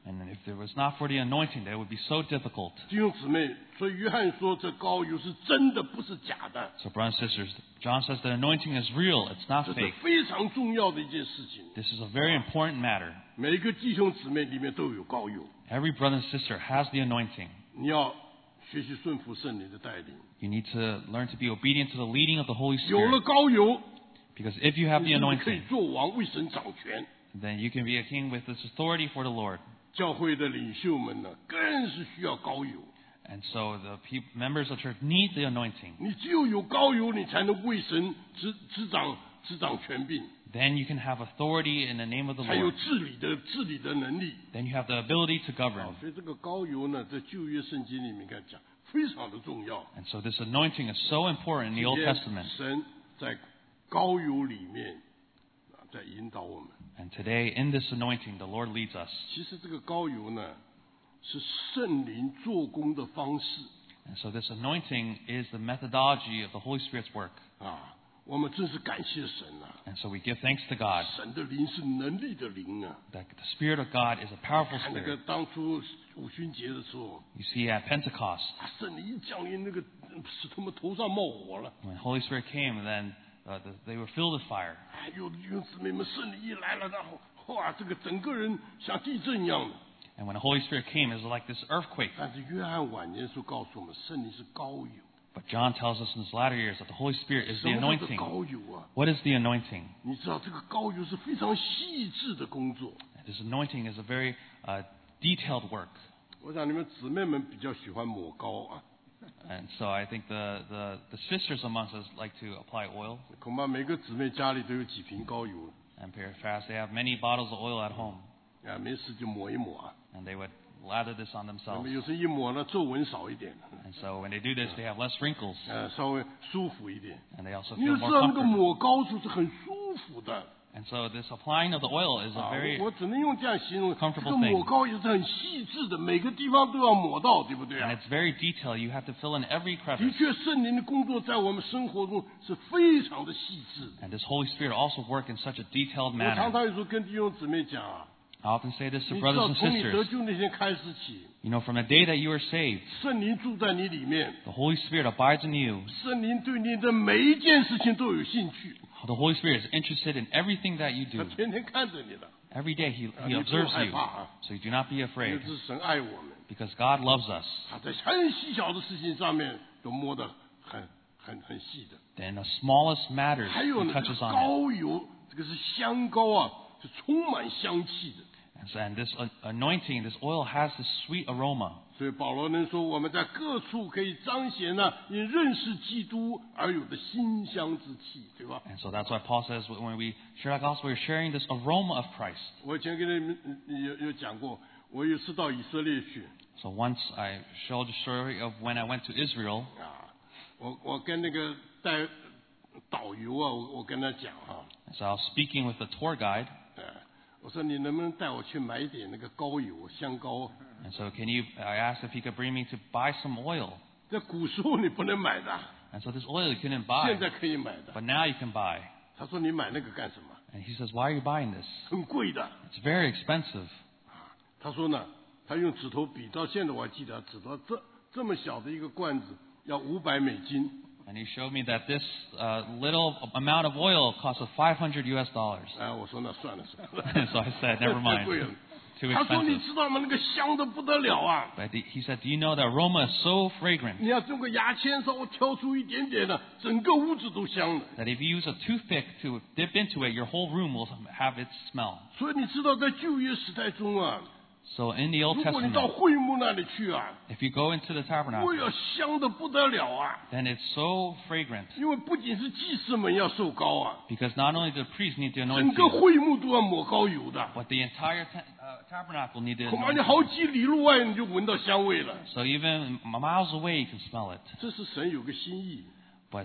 And if it was not for the anointing, that would be so difficult. 弟兄姊妹，所以约翰说这膏油是真的，不是假的， So, brothers and sisters, John says the anointing is real. It's not 这是 fake. 非常重要的一件事情。 This is a very important matter. 每一个弟兄姊妹里面都有膏油， Every brother and sister has the anointing. 你要学习顺服圣灵的带领。 You need to learn to be obedient to the leading of the Holy 有了 Spirit. 膏油， Because if you have 你 the 甚至可以 anointing, 做王，为神掌权。 then you can be a king with this authority for the Lord. 教会的领袖们呢，更是需要膏油。 And so the members of church need the anointing. 你只有有膏油，你才能为神执掌权柄， Then you can have authority in the name of the 才有 Lord. 治理的能力。 Then you have the ability to govern. 所以这个膏油呢，在旧约圣经里面看讲，非常的重要。 And so this anointing is so important in the Old 今天 Testament. 神在膏油里面在引导我们。 And today, in this anointing, the Lord leads us. 其实这个膏油呢，是圣灵做工的方式 And so this anointing is the methodology of the Holy Spirit's work. 啊。我们真是感谢神啊！ And so we give thanks to God 神的灵是能力的灵啊！ that the Spirit of God is a powerful 看那个 Spirit. 当初五旬节的时候， You see at Pentecost, 圣灵一降临，那个使他们头上冒火了。 when Holy Spirit came, then they were filled with fire. 哎，有弟兄姊妹们，圣灵一来了，然后哇，这个整个人像地震一样的。 And when the Holy Spirit came, it was like this earthquake. 但是约翰晚年时候告诉我们，圣灵是膏油。 But John tells us in his latter years that the Holy Spirit is 什 the 么叫做 anointing. 膏油啊？ What is the anointing? 你知道这个膏油是非常细致的工作。 This anointing is a very detailed work. 我想你们姊妹们比较喜欢抹膏啊， And so I think the sisters amongst us like to apply oil. 恐怕每个姊妹家里都有几瓶膏油 And perhaps they have many bottles of oil at home. 啊，没事就抹一抹啊。 And they would lather this on 那 themselves. 么有时一抹呢，皱纹少一点， And so when they do this, they have less wrinkles. 稍微舒服一点。 And they also 你 feel 要知 more 道那个 comfort. 抹膏处是很舒服的 And so this applying of the oil is a 啊， very 我只能用这样形容。这 comfortable 个 thing 抹膏也是很细致的，每个地方都要抹到，对不对 and 啊？ it's very detailed. You have to fill in every 的 crevice. 确，圣灵的工作在我们生活中是非常的细致。 And this Holy Spirit also work in such a detailed 我常 manner. 常有时候跟弟兄姊妹讲啊， I often say this to 你知 brothers 道 and 从你得 sisters. 救那天开始起， You know, from the day that you are saved, 圣灵住在你里面， the Holy Spirit abides in you. 圣灵对你的每一件事情都有兴趣， The Holy Spirit is interested in everything that you 他 do. 天天看着你的， Every day He 你不用 observes 害 you. 怕啊， So you do not be 因为 afraid 这是神爱我们， because God loves us. 他在很细小的事情上面都摸得很细的。 And the smallest matters 还有 He 呢，这 touches 个 on it. 膏油，这个是香膏啊，是充满香气的。 And this anointing, this oil has this sweet aroma. 所以保罗能说，我们在各处可以彰显呢，因认识基督而有的馨香之气，对吧？ And so that's why Paul says when we share the gospel, we're sharing this aroma of Christ. 我以前跟你们有讲过，我有次到以色列去 So once I showed the story of when I went to Israel, 啊，我跟那个带导游啊，我跟他讲哈、 so I was speaking with the tour guide, 我说你能不能带我去买一点那个膏油香膏？ and so I asked if he could bring me to buy some oil. 在古时候你不能买的， And so this oil you couldn't 现 buy, 在可以买的。 but now you can buy. 他说你买那个干什么？ And he says, why are you buying this? 很贵的。 It's very expensive. 他说呢，他用指头比，到现在我还记得，指到这么小的一个罐子要$500。 And he showed me that this little amount of oil costs $500 US. 哎，我说那算了算了 So I said, never 太贵 mind. 了。 Too 他说你 expensive. 知道吗？那个香的不得了啊！ But he said, do you know the aroma is so fragrant 你要用个牙签稍微挑出一点点的，整个屋子都香了。 that if you use a toothpick to dip into it, your whole room will have its smell. 所以你知道，在旧约时代中啊， So in the Old 如果你到 Testament, 会幕那里去啊， if you go into the 我 tabernacle, 要香的不得了啊！ then it's so fragrant 因为不仅是祭司们要受膏啊， because not only the priest need the 整 anointing, 个会幕都要抹膏油的。 but the entire tabernacle need the 恐怕你 anointing. 好几里路外你就闻到香味了。 So even miles away you can smell it. 这是神有个心意， But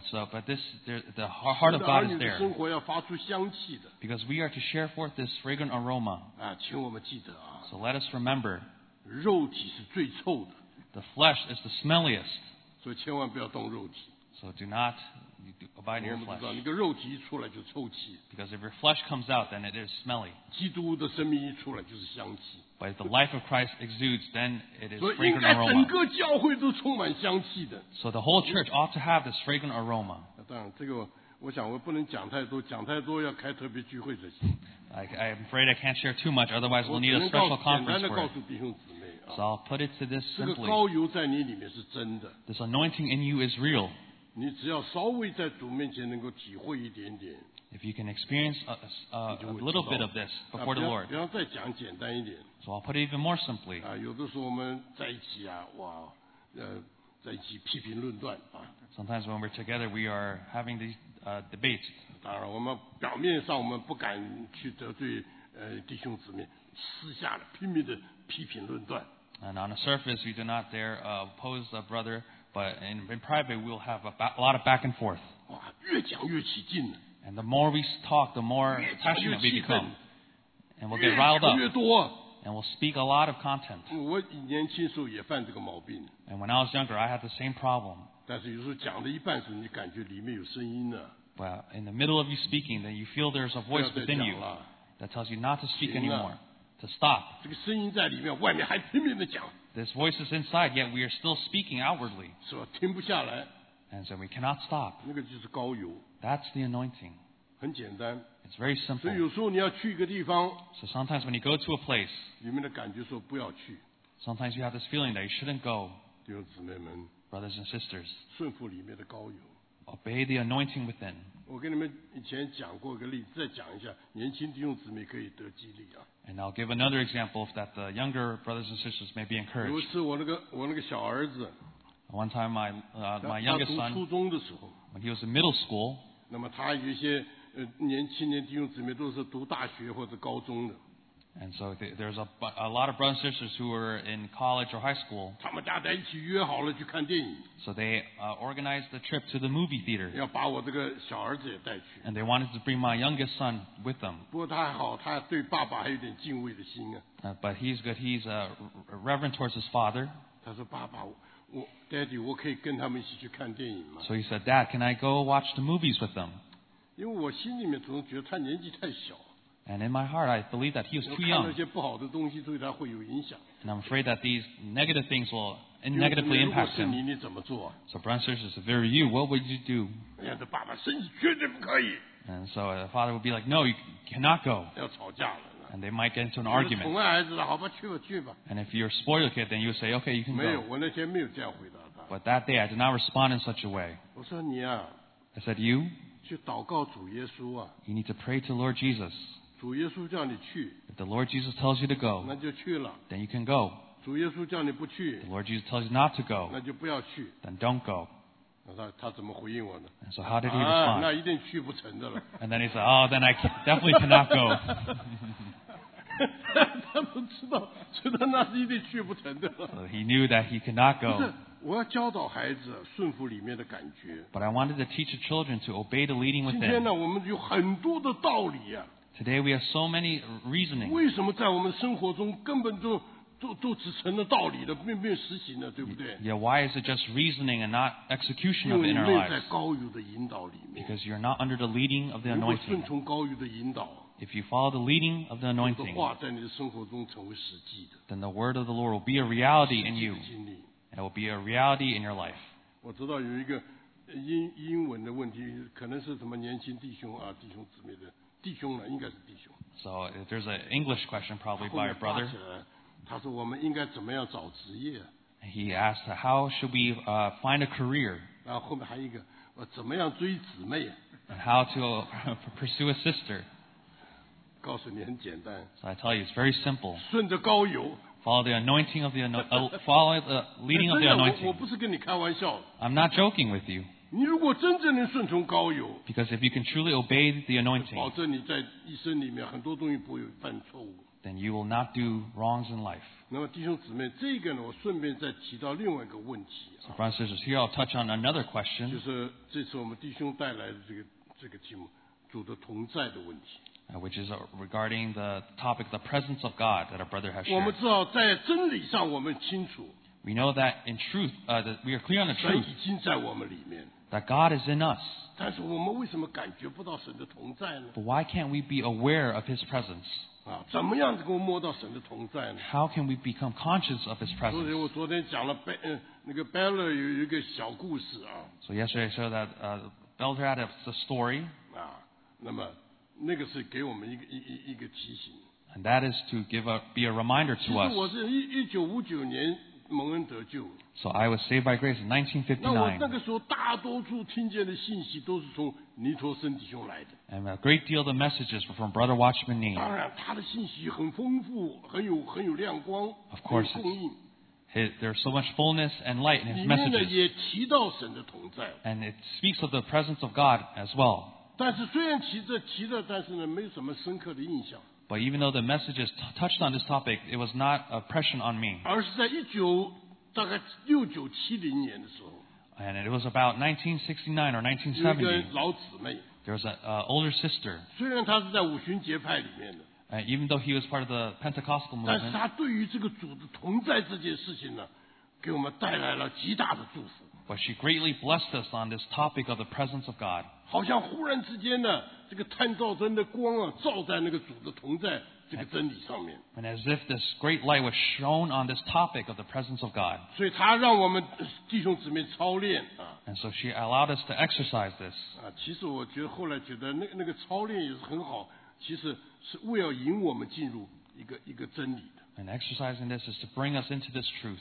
the heart of 神的 God 儿 is 女的 there 生活要发出香气的 because we are to share forth this fragrant aroma. 啊！请我们记得啊， So let us remember, 肉体是最臭的， the flesh is the smelliest. 所以千万不要动肉体。 So do not abide in 我 your 们 flesh. 知道，那个肉体一出来就臭气， Because if your flesh comes out, then it is smelly. 基督的生命一出来就是香气。 But if the life of Christ exudes, then it is 所以应 fragrant 该整 aroma. 个教会都充满香气的。 So the whole church ought to have this fragrant aroma. 当然，这个我想我不能讲太多，讲太多要开特别聚会才行。 I'm afraid I can't share too much, otherwise 我 we'll 只 need a 能 special 简单 conference 的 for 告 it. 诉弟兄姊妹 So 啊， I'll put it to this 这个 simply. 膏油在你里面是真的， This anointing in you is real. 你只要稍微在主面前能够体会一点点， If you can experience a 你就会 little 知 bit 道 of this 啊 before 比 the 方 Lord. 比方再讲简单一点 So I'll put it even more simply. 啊，有的时候我们在一起啊，哇，在一起批评论断啊。 Sometimes when we're together, we are having these debates. 当然，我们表面上我们不敢去得罪弟兄姊妹，私下的拼命的批评论断。 And on the surface, we do not dare oppose a brother, but in private, we'll have a lot of back and forth. 哇，越讲越起劲了， And the more we talk, the more 越讲越 passionate we 气 become. 愤， And we'll 越 get riled 讲 up. 越多。 And we'll speak a lot of content. 我年轻时候也犯这个毛病， And when I was younger, I had the same problem. 但是有时候讲到一半时，你感觉里面有声音呢， But in the middle of you speaking, then you feel there's a 不 voice 要再 within 讲 you 了。 that tells you not to speak 行了。 anymore, to stop. 这个声音在里面，外面还拼命的讲， This voice is inside, yet we are still speaking outwardly. 是吧？停不下来， And so we cannot stop. 那个就是膏油， That's the anointing. 很简单。 It's very 所以 simple. 有时候你要去一个地方， So sometimes when you go to a place, 里面的感觉说不要去， sometimes you have this feeling that you shouldn't go. 弟兄姊妹们， Brothers and sisters, 顺服里面的膏油。 obey the anointing within. 我跟你们以前讲过一个例子，再讲一下，年轻弟兄姊妹可以得激励啊。 And I'll give another example that the younger brothers and sisters may be 有一 encouraged. 次我那个小儿子， One time, my 他 youngest 读 son, 初中的时候， when he was in middle school, 那么他有一些年轻的弟兄姊妹都是读大学或者高中的， and so there's a lot of brothers and sisters who were in college or high school. 他们大家一起约好了去看电影， So they organized the trip to the movie theater, 要把我这个小儿子也带去。 and they wanted to bring my youngest son with them. 不过他还好，他对爸爸还有点敬畏的心啊。 But he's good. He's reverent towards his father. 他说：“爸爸，我 Daddy，我可以跟他们一起去看电影吗？ So he said, Dad, can I go watch the movies with them? 因为我心里面总觉得他年纪太小， And in my heart, I believe that he was 我 too 看那 young. 些不好的东西对他会有影响。 And I'm afraid that these negative things will 弟兄姊 negatively 妹如果 impact 是你， him. 你怎么做啊？ So, brothers and sisters, if it were you, what would you do? 哎呀，这爸爸生气绝对不可以， And so the father would be like, no, you cannot go. 要吵架了。 And they might get into an 宠 argument. 爱孩子的，好吧，去吧去吧。 And if you're a spoiled kid, then you would say, okay, you can 没有， go. 我那天没有这样回答他。 But that day, I did not respond in such a way. 我说你啊， I said, you 去祷告主耶稣啊， need to pray to Lord Jesus. 主耶稣叫你去， If the Lord Jesus tells you to go, 那就去了； then you can go. 主耶稣叫你不去 If，the Lord Jesus tells you not to go, 那就不要去。 then don't go. 那他怎么回应我呢？ And so how did he 啊，那 respond? 一定去不成的了。 And then he said, oh, then I definitely cannot go. 他都知道那是一定去不成的了。 So he knew that he could not 不是 go. 我要教导孩子顺服里面的感觉。 But I wanted to teach the children to obey the leading 今天 within. 呢，我们有很多的道理呀、 Today we have so many reasoning. 为什么在我们生活中根本都只成了道理了，并没有实行呢？对不对？ Yeah, why is it just reasoning and not execution 因 of 为 it 你 in 没 our 有在 lives? 膏油的引导里面。 Because you're not under the leading of the 如果顺 anointing. 从膏油的引导， If you follow the leading of the 我的 anointing, 话在你的生活中成为实际的 then the word of the Lord will be a reality in 实际 you. 的经历。 And it will be a reality in your life. 我知道有一个英文的问题，可能是什么年轻弟兄啊，弟兄姊妹的弟兄呢，应该是弟兄。 So if there's an English question probably 后 by 面 a 发 brother. 起来，他说我们应该怎么样找职业？ He asked, how should we find a career? 然后后面还有一个，怎么样追姊妹？ And how to pursue a sister? 告诉你很简单， So I tell you, it's very simple. 顺着膏油。 Follow the anointing of follow the leading of the 真的，我 anointing. 不是跟你开玩笑的。 I'm not joking with you. 你如果真正能顺从膏油， Because if you can truly obey the 保 anointing, 证你在一生里面很多东西不会犯错误。 then you will not do wrongs in life. 那么弟兄姊妹，这个呢，我顺便再提到另外一个问题 So 啊， brothers and sisters, here I'll touch on another 就 question, 是这次我们弟兄带来的这个题目，主的同在的问题。 which is regarding the topic, the presence of God, that our brother has 我们 shared. 知道，在真理上我们清楚， We know that in truth, that we are clear on the 神 truth, 已经在我们里面。 that God is in us. 但是我们为什么感觉不到神的同在呢？ But why can't we be aware of His presence? 怎么样能够摸到神的同在呢？ How can we become conscious of His 所以 presence? 我昨天讲了那个 Bella 有一个小故事啊 So yesterday I showed that Belgrade is a story, 那么那个是给我们一个提醒。 and that is to be a reminder 其 to 实我 us. 是1959年蒙恩得救， So I was saved by grace in 那我那 1959, 个时候大多数听见的信息都是从尼托森弟兄来的。 and a great deal of the messages were from Brother Watchman 当 Nee. 然，他的信息很丰富，很有亮光， Of course 很有供应。 There's so much fullness and light in 里 his 面呢 messages, 也提到神的同在， and it speaks of the presence of God as well. 但是虽然提了，但是呢，没有什么深刻的印象， But even though the messages touched on this topic, it was not a impression on me. 而是在大概6970年的时候， And it was about 1969 or 有一个 1970. 老姊妹， There was an older sister. 虽然她是在五旬节派里面的， Even though he was part of the Pentecostal 但是 movement, 她对于这个主的同在这件事情呢，给我们带来了极大的祝福。 but she greatly blessed us on this topic of the presence of God. 好像忽然之间呢，这个探照灯的光啊，照在那个主的同在这个真理上面， And as if this great light was shone on this topic of the presence of God. 所以他让我们弟兄姊妹操练啊。 And so she allowed us to exercise this. 其实我后来觉得那个操练也是很好，其实是为了引我们进入一个真理的。 And exercising this is to bring us into this truth.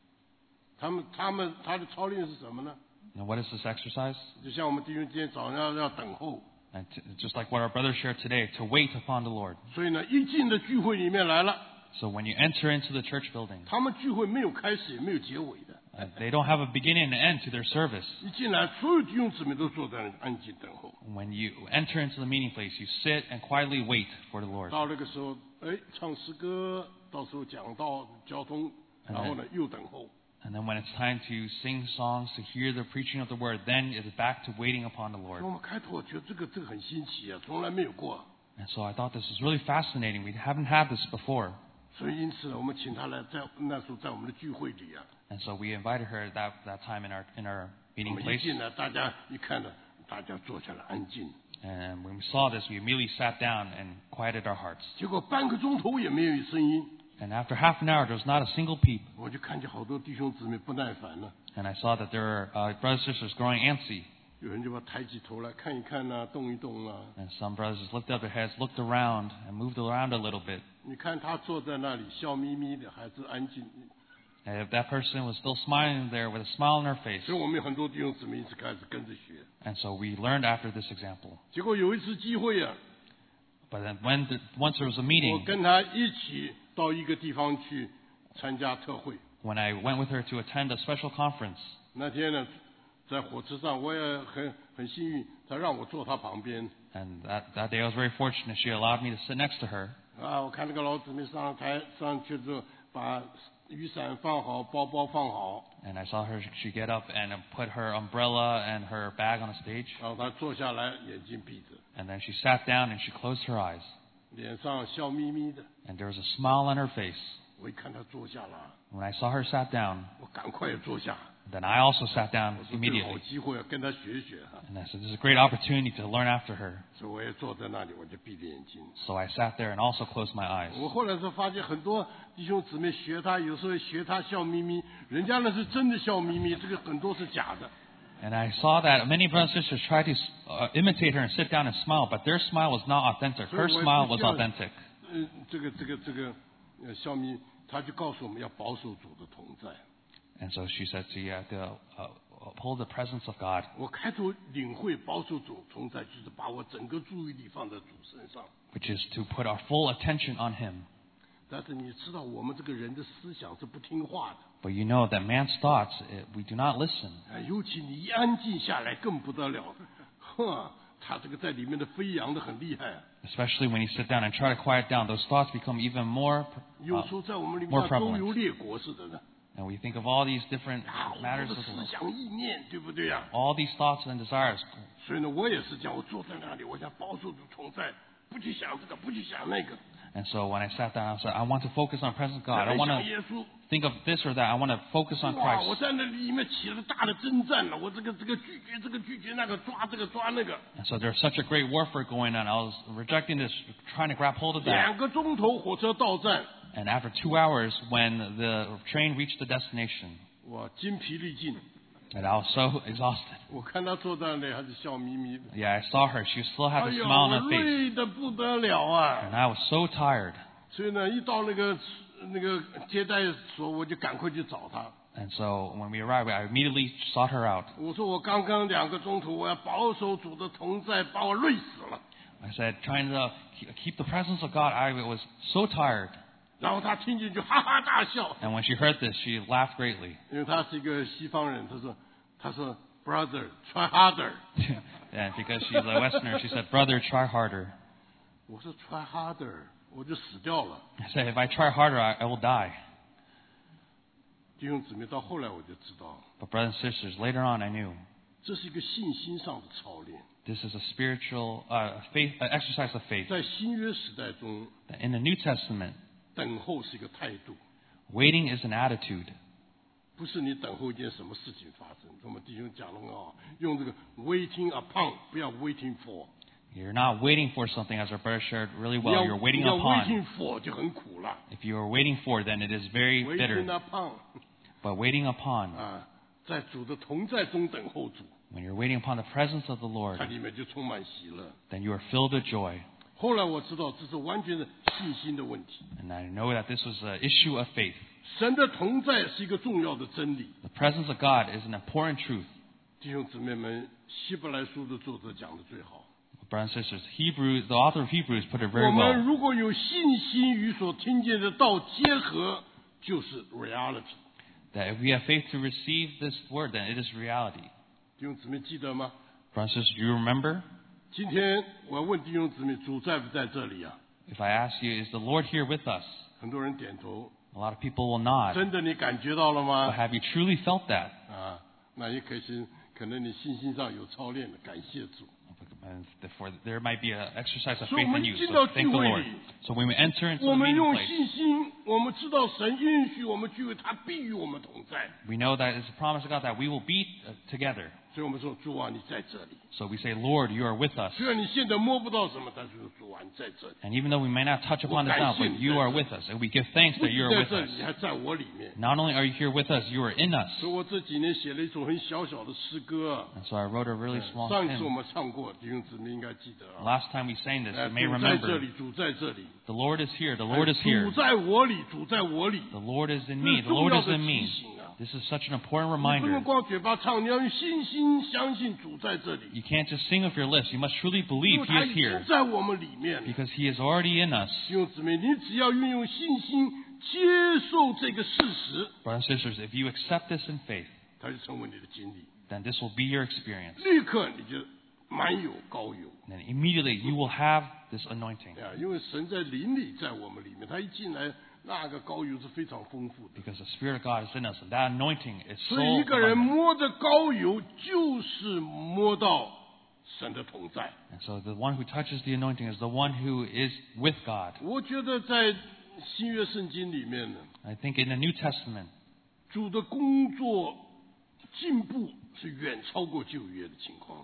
他的操练是什么呢？ And what is this exercise? 就像我们弟兄今天早上要等候， And just like what our brothers shared today, to wait upon the Lord. 所以呢，一进的聚会里面来了， So when you enter into the church building, 他们聚会没有开始也没有结尾的， they don't have a beginning and end to their service. 一进来所有弟兄姊妹都坐在那安静等候。 When you enter into the meeting place, you sit and quietly wait for the Lord. 到那个时候，唱诗歌，到时候讲道、交通，然后呢又等候。 And then when it's time to sing songs, to hear the preaching of the word, then it's back to waiting upon the 所以 Lord. 我们开头我觉得这个很新奇啊，从来没有过。 And so I thought this was really fascinating. We haven't had this before. 所以因此呢，我们请他来那时候在我们的聚会里啊， And so we invited her at that time in our 我 meeting 们一 place. 进来，大家一看呢，大家坐下来安静。 And when we saw this, we immediately sat down and quieted our hearts. 结果半个钟头也没有声音， And after half an hour, there was not a single peep. 我就看见好多弟兄姊妹不耐烦了， And I saw that there were brothers and sisters growing antsy. 有人就把抬起头来看一看呐、动一动啊。 And some brothers just lifted up their heads, looked around, and moved around a little bit. 你看他坐在那里笑眯眯的，还是安静。 And if that person was still smiling there with a smile on their face. 所以我们有很多弟兄姊妹一直开始跟着学。 And so we learned after this example. 结果有一次机会啊， But then once there was a 我 meeting, 跟他一起到一个地方去参加特会。 when I went with her to attend a special conference, 那天呢，在火车上我也很幸运，他让我坐他旁边。 and that day I was very fortunate. She allowed me to sit next to her. 我看那个老姊妹上去之后，把雨伞放好，包包放好， And I saw she get up and put her umbrella and her bag on the stage. 然后她坐下来，眼睛闭着， And then she sat down and she closed her eyes. 脸上笑眯眯的。 And there was a smile on her face. 我一看她坐下了， When I saw her sat down, 我赶快也坐下。 then I also sat down 我说这个好 immediately. 机会啊，跟她学学哈。 And I said, this is a great opportunity to learn after her. 所以我也坐在那里，我就闭着眼睛。 So I sat there and also closed my eyes. 我后来才发现，很多弟兄姊妹学他，有时候学他笑眯眯，人家那是真的笑眯眯，这个很多是假的。 And I saw that many brothers and sisters tried to imitate her and sit down and smile, but their smile was not authentic. Her smile was authentic. 这个笑眯，他就告诉我们要保守主的同在。 And so she said, so you have to uphold the presence of God. 我开头领会保守主同在，就是把我整个注意力放在主身上。 Which is to put our full attention on Him. 但是你知道，我们这个人的思想是不听话的。 But you know that man's thoughts, we do not listen. 尤其你一安静下来，更不得了。他这个在里面的飞扬的很厉害。 Especially when you sit down and try to quiet down, those thoughts become even more 有时候在我们里 more 面 prevalent. 周游列国似的呢。 And we think of all these different 好 matters 多 of 的 the 思 Lord. 想意念，对不对呀、 All these thoughts and desires. 所以呢，我也是这样，我坐在那里，我想保守主同在， 不去想这个，不去想那个。 And so when I sat down, I said, I want to focus on presence of God. I 来 want 想 to 耶稣。 think of this or that. I want to focus on 哇！我 Christ. 在那里面起了大的征战了，我这个拒绝这个拒绝那个，抓这个抓那个。 And so there's such a great warfare going on. I was rejecting this, trying to grab hold of that. 2个钟头火车到站， And after 2 hours, when the train reached the destination, 我精疲力尽。 and I was so exhausted. 我看他坐在那里还是笑眯眯的。 Yeah, I saw her. She still had 哎 a 呀， smile 我 on her face. 累得不得了啊！ And I was so tired. 所以呢，一到那个接待所，我就赶快去找他。 And so when we arrived, I immediately sought her out. 我说我刚刚2个钟头，我要保守主的同在，把我累死了。 I said, trying to keep the presence of God, I was so tired. 然后他听见就哈哈大笑， And when she heard this, she laughed greatly. 因为他是一个西方人，他说 brother try harder。 And because she's a Westerner, she said, brother, try harder. 我说 try harder， 我就死掉了。 I said, if I try harder, I will die. 弟兄姊妹，到后来我就知道， But brothers and sisters, later on I knew 这是一个信心上的操练。 this is a spiritual faith, exercise of faith. 在新约时代中， In the New Testament, 等候是一个态度， waiting is an attitude. 不是你等候一件什么事情发生。我们弟兄讲得很好，用这个 waiting upon， 不要 waiting for。 You're not waiting for something, as our brother shared really 你 well. 要 You're waiting 你要 upon. waiting for 就很苦了。 If you are waiting for, then it is very waiting bitter. upon But waiting upon, 啊，在主的同在中等候主， when you're waiting upon the presence of the Lord, 它里面就充满喜乐。 then you are filled with joy. 后来我知道这是完全的信心的问题。 And I know that this was an issue of faith. 神的同在是一个重要的真理。 The presence of God is an important truth. 弟兄姊妹们，希伯来书的作者讲的最好。 Brothers and sisters, the author of Hebrews put it very 我们 well. 如果有信心与所听见的道结合，就是 reality。 That if we have faith to receive this word, then it is reality. 弟兄姊妹记得吗？ Brothers and sisters, do you remember? 今天我要问弟兄姊妹，主在不在这里啊？ If I ask you, is the Lord here with us? 很多人点头。 A lot of people will nod. 真的你感觉到了 But 吗？ have you truly felt that? 啊，那也可能你信心上有操练的，感谢主。 And therefore, there might be an exercise of So faith in 我们 you. 进到 So thank the 聚会 Lord. 里， So when we enter into 我 the 们 meeting 用 place, 信心，我们知道神允许我们聚会，他必与我们同在。 we know that it's a promise of God that we will be together. 所以我们说主啊，你在这里。 So we say, Lord, you are with us. 虽然你现在摸不到什么，但是主啊，你在这里。 And even though we may not touch upon this now, but you are with us. And we give thanks 不 that you 仅 are 在 with 这里， us. 你还在我里面。 Not only are you here with us, you are in us. 所以我这几年写了一首很小小的诗歌啊。 And so I wrote a really small 上一次我 hymn. 们唱过，弟兄姊妹应该记得啊。 Last time we sang this, 哎 you may 主在这 remember. 里，主在这里。 The Lord is here. The Lord is 主 here. 在我里，主在我里。 The Lord is in 这 me. 是 The 重 Lord 要 is 的 in 提 me. 醒啊！ This is such an important 你不能 reminder. 光嘴巴唱，你要用信心相信主在这里， You can't just sing with your lips. You must truly 因 believe 为 He 他 is 已 here. 经在我们里面了。 Because He is already in us. 弟兄姊妹，你只要运用信心接受这个事实， Brothers and sisters, if you accept this in faith, 它就成为你的经历， then this will be your experience. 立刻你就满有高有。 And immediately you will have this anointing. 啊，因为神在灵里，在我们里面，他一进来，那个高油是非常丰富的。 Because the Spirit of God is in us. And that anointing is so 所以一个人 abundant. 摸着高油，就是摸到神的同在。 And so the one who touches the anointing is the one who is with God. 我觉得在新约圣经里面呢， I think in the New Testament, 主的工作进步是远超过旧约的情况的。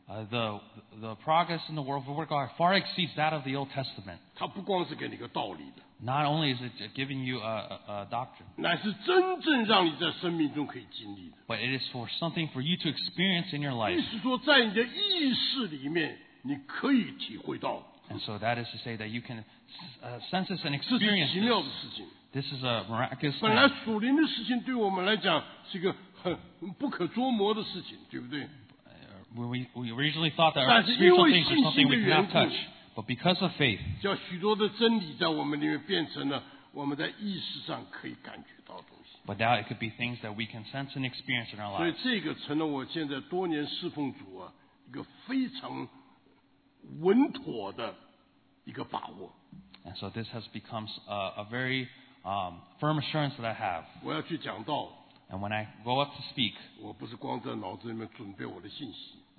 the progress in the world of God far exceeds that of the Old Testament. 他不光是给你个道理的， Not only is it giving you a doctrine, 乃是真正让你在生命中可以经历的。 but it is for something for you to experience in your life. 意思说，在你的意识里面，你可以体会到， And so that is to say that you can sense this and 这是 experience 奇妙 this. 的事情。 This is a miraculous 本来 thing. 属灵的事情对我们来讲是一个很不可捉摸的事情，对不对？ We originally thought that 但是因 spiritual 为 things are 信 something 心 we 的缘 cannot 故， touch. But because of faith, 叫许多的真理在我们里面变成了我们在意识上可以感觉到的东西。 but now it could be things that we can sense and experience in our 所以 lives. 这个成了我现在多年侍奉主啊一个非常稳妥的一个把握。 And so this has become a very firm assurance that I have. 我要去讲道， And when I go up to speak, 我不是光在脑子里面准备我的信息，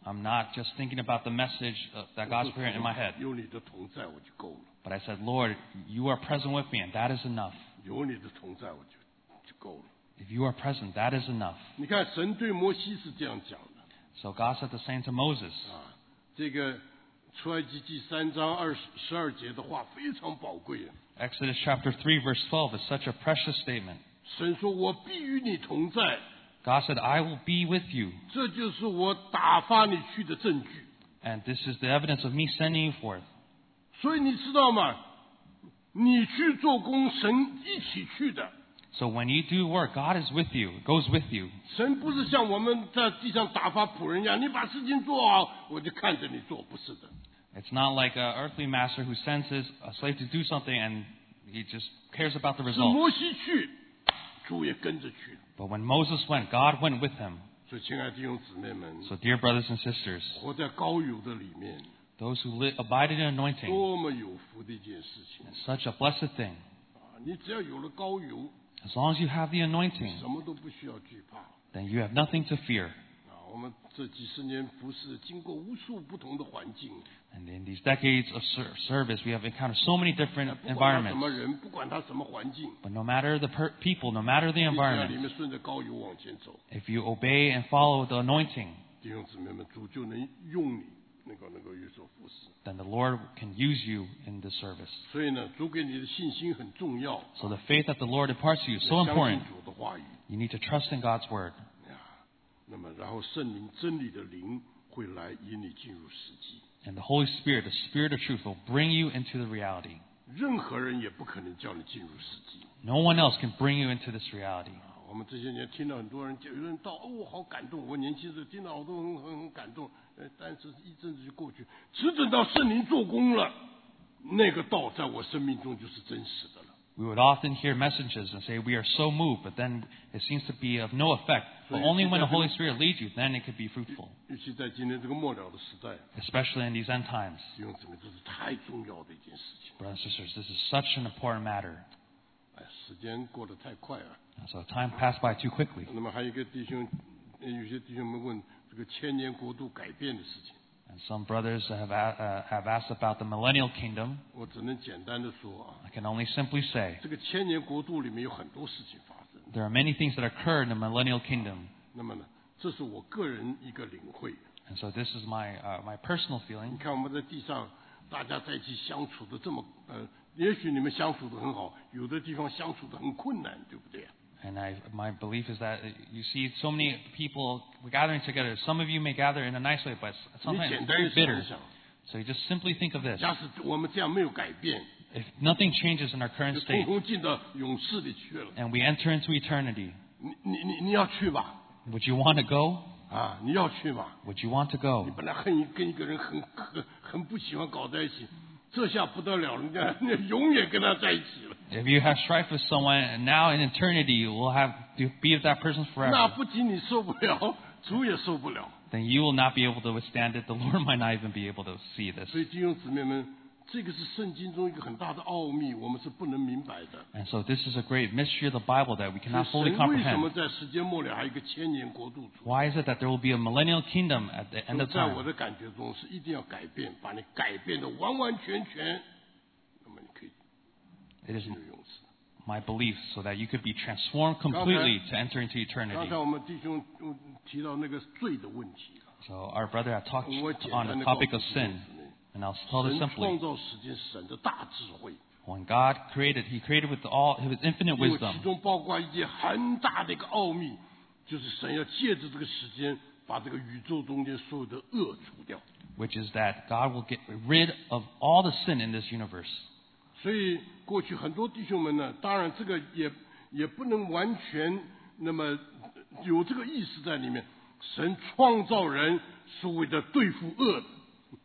I'm not just thinking about the message that God's put in my head. 有你的同在我就够了， But I said, Lord, you are present with me, and that is enough. 有你的同在我就够了。 If you are present, that is enough. 你看，神对摩西是这样讲的 So God said the same to Moses. 啊，这个出埃及记3章12节的话非常宝贵啊。 Exodus chapter 3, verse 12 is such a precious statement. 神说：“我必与你同在。” God said, I will be with you. 这就是我打发你去的证据。 And this is the evidence of me sending you forth. 所以你知道吗？你去做工，神一起去的。 So when you do work, God is with you, goes with you. 神不是像我们在地上打发仆人一样，你把事情做好，我就看着你做，不是的。 It's not like an earthly master who sends his slave to do something and he just cares about the 是 result. 摩西去，主也跟着去了。 But when Moses went, God went with him. 所以，亲爱的弟兄姊妹们， So dear brothers and sisters, 活在高油的里面， those who abide in anointing, 多么有福的一件事情 is such a blessed thing. 啊！你只要有了高油， As long as you have the anointing, 什么都不需要惧怕 then you have nothing to fear. 啊！我们这几十年服侍，经过无数不同的环境， And in these decades of service, we have encountered so many different 不管他什么 environments. 人，不管他什么环境， But no matter the people, no matter the 你只要里 environment, 面顺着高油往前走， if you obey and follow the anointing, 弟兄姊妹们，主就能用你能够有所服侍。 then the Lord can use you in this service. 所以呢，主给你的信心很重要， So the faith that the Lord imparts to you is so 相信 important. 主的话语 You need to trust in God's word. 呀。那么，然后圣灵真理的灵会来引你进入实际。 And the Holy Spirit, the Spirit of truth, will bring you into the reality. 任何人也不可能叫你进入实际。 No one else can bring you into this reality. 我们这些年听到很多人，有人到哦，好感动。我年轻时候听到好多很感动，但是一阵子就过去，只等到圣灵做工了，那个道在我生命中就是真实的了。 We would often hear messages and say we are so moved, but then it seems to be of no effect. But only when the Holy Spirit leads you, then it could be fruitful. 尤其在今天这个末了的时代， Especially in these end times. 弟兄姊妹，这是太重要的一件事情。 Brothers and sisters, this is such an important matter. 哎，时间过得太快了。 So time passed by too quickly. 那么还有一个弟兄，有些弟兄们问这个千年国度改变的事情， And some brothers have asked about the millennial kingdom. 我只能简单的说啊， I can only simply say 这个千年国度里面有很多事情发生。 there are many things that occur in the millennial kingdom. 那么呢，这是我个人一个领会。 And so this is my personal 你 feeling. 看我们在地上大家在一起相处的这么也许你们相处的很好，有的地方相处的很困难，对不对？ And my belief is that you see so many people gathering together. Some of you may gather in a nice way, but 你 sometimes 简 it's 单 very 想 bitter. 一想， So you just simply think of this. 假使我们这样没有改变， If nothing changes in our 就 current 通 state 通进到勇士里去了。 and we enter into eternity, 你要去吧？ would you want to go? 啊，你要去吧？ Would you want to 你 go? 本来跟一个人很不喜欢搞在一起，这下不得了，人家永远跟他在一起了。 If you have strife with someone, and now in eternity you will have to be with that person 那 forever, 不仅你受不了，主也受不了。 then you will not be able to withstand it. The Lord might not even be able to see this. 所以弟兄姊妹们，这个是圣经中一个很大的奥秘，我们是不能明白的。 And so this is a great mystery of the Bible that we 所 cannot 以 fully 神为什么 comprehend. 在世界末了还有一个千年国度出 Why is it that there will be a millennial kingdom at the end 现？ of 在我 time? 的感觉中是一定要改变，把你改变的完完全全，那么你可以 It is 进入永世。 my belief so that you could be transformed completely to enter into 刚 eternity. 才我们弟兄提到那个罪的问题， So our brother had talked 我简 on 单 the 的告 topic 诉 of 弟兄 sin, 姊妹， and I'll tell this 神 simply. 创造世界是神的大智慧， When God created, He created with all His infinite 因为 wisdom, 其中包括一件很大的一个奥秘，就是神要借着这个时间，把这个宇宙中间所有的恶除掉。 which is that God will get rid of all the sin in this universe. 所以过去很多弟兄们呢，当然这个也不能完全那么有这个意识在里面。神创造人是为了对付恶的，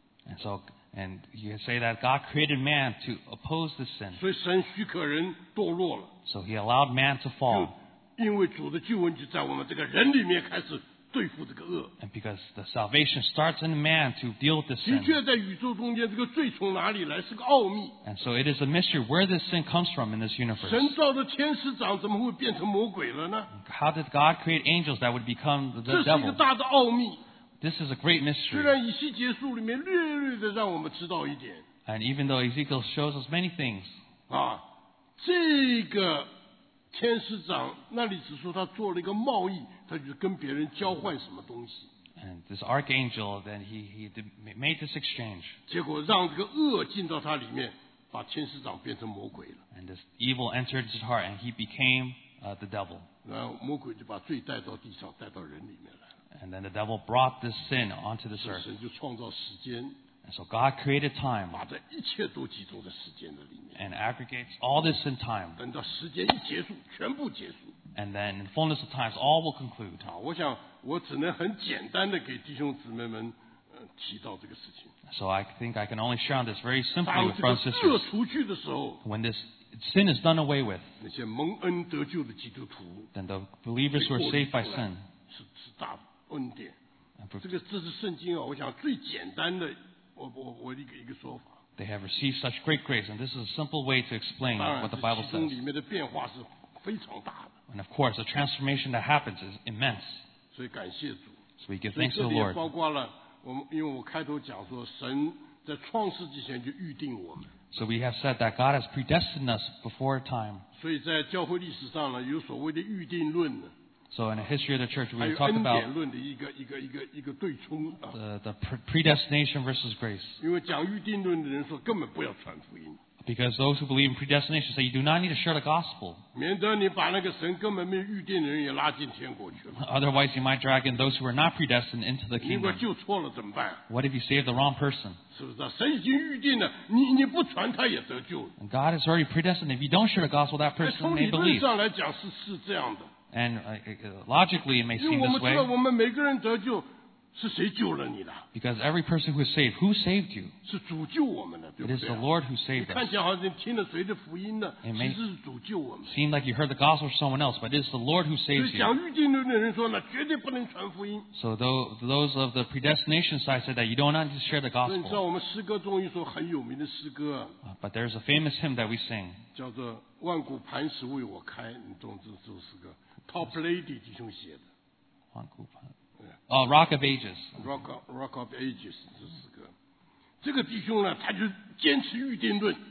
And you can say that God created man to oppose the sin. 所以神许可人堕落了。 So He allowed man to 就 fall. 因为主的救恩就在我们这个人里面开始对付这个恶。 And because the salvation starts in man to deal with the 的 sin. 确，在宇宙中间，这个罪从哪里来是个奥秘。 And so it is a mystery where this sin comes from in this universe. 神造的天使长怎么会变成魔鬼了呢？ How did God create angels that would become 这 the 是一个 devil? 大的奥秘。 This is a great 虽 mystery. 然以西结书里面略略的让我们知道一点 And even though Ezekiel shows us many things, 啊，这个天使长那里只说他做了一个贸易，他就跟别人交换什么东西， and this archangel, then he made this exchange. 结果让这个恶进到他里面，把天使长变成魔鬼了。 And this evil entered his heart, and he became the devil. 然后魔鬼就把罪带到地上，带到人里面来。 And then the devil brought this sin onto this earth. 神就创造时间， And so God created time 把这一切都集中在时间的里面。 and aggregates all this in time. 等到时间一结束，全部结束。 And then in fullness of times, all will conclude. 啊，我想我只能很简单的给弟兄姊妹们提到这个事情。 So I think I can only share on this very simply 当 with 这个 brothers and 恶 sisters. 除去的时候， When this sin is done away with, 那些蒙恩得救的基督徒， then the believers who are saved by sin, 是大恩典。 and for- 这是圣经啊，我想最简单的，我一个说法。 they have received such great grace. And this is a simple way to explain 当然， what 这 the Bible 其中 says. 里面的变化是非常大的， And of course, the transformation that happens is immense. 所以感谢主。 So we give 所以 thanks 这 to the 里也 Lord. 包括了我们，因为我开头讲说，神在创世之前就预定我们， So we have said that God has predestined us before time. 所以在教会历史上呢，有所谓的预定论呢， So in the history of the church, 还 we 有 talk 恩 about 典论的一个对冲啊。 the predestination versus grace. 因为讲预定论的人说，根本不要传福音， Because those who believe in predestination say you do not need to share the gospel. 免得你把那个神根本没有预定的人也拉进天国去了。 Otherwise, you might drag in those who are not predestined into the 如果 kingdom. 救错了怎么办？ What if you save the wrong person? 是不是啊？神已经预定了，你不传他也得救。 And God has already predestined. If you don't share the gospel, that 哎 person 从 may 理论 believe. 上来讲是这样的， And logically, it may 因为 seem 我 this 们知道 way. 我们每个人得救是谁救了你的？ Because every person who is saved, who saved you? 是主救我们的，对 It 不 is 对 the 啊？ Lord who 你 saved 看 us. 起来好像你听了谁的福音呢？ It 其 may 实是主救我们。 Seem like you heard the gospel from someone else, but it is the Lord who 所以 saves you. 讲预定论的人说呢，绝对不能传福音。 So those of the predestination side said that you don't need to share the 所以你知道 gospel. 我们诗歌中一首很有名的诗歌啊， But there's a famous hymn that we sing. 叫做《万古磐石为我开》，你懂这首诗歌？Top Lady 弟兄写的 Oh, Rock of Ages. ，Rock of Ages 这诗歌。这个弟兄呢，他就坚持预定论，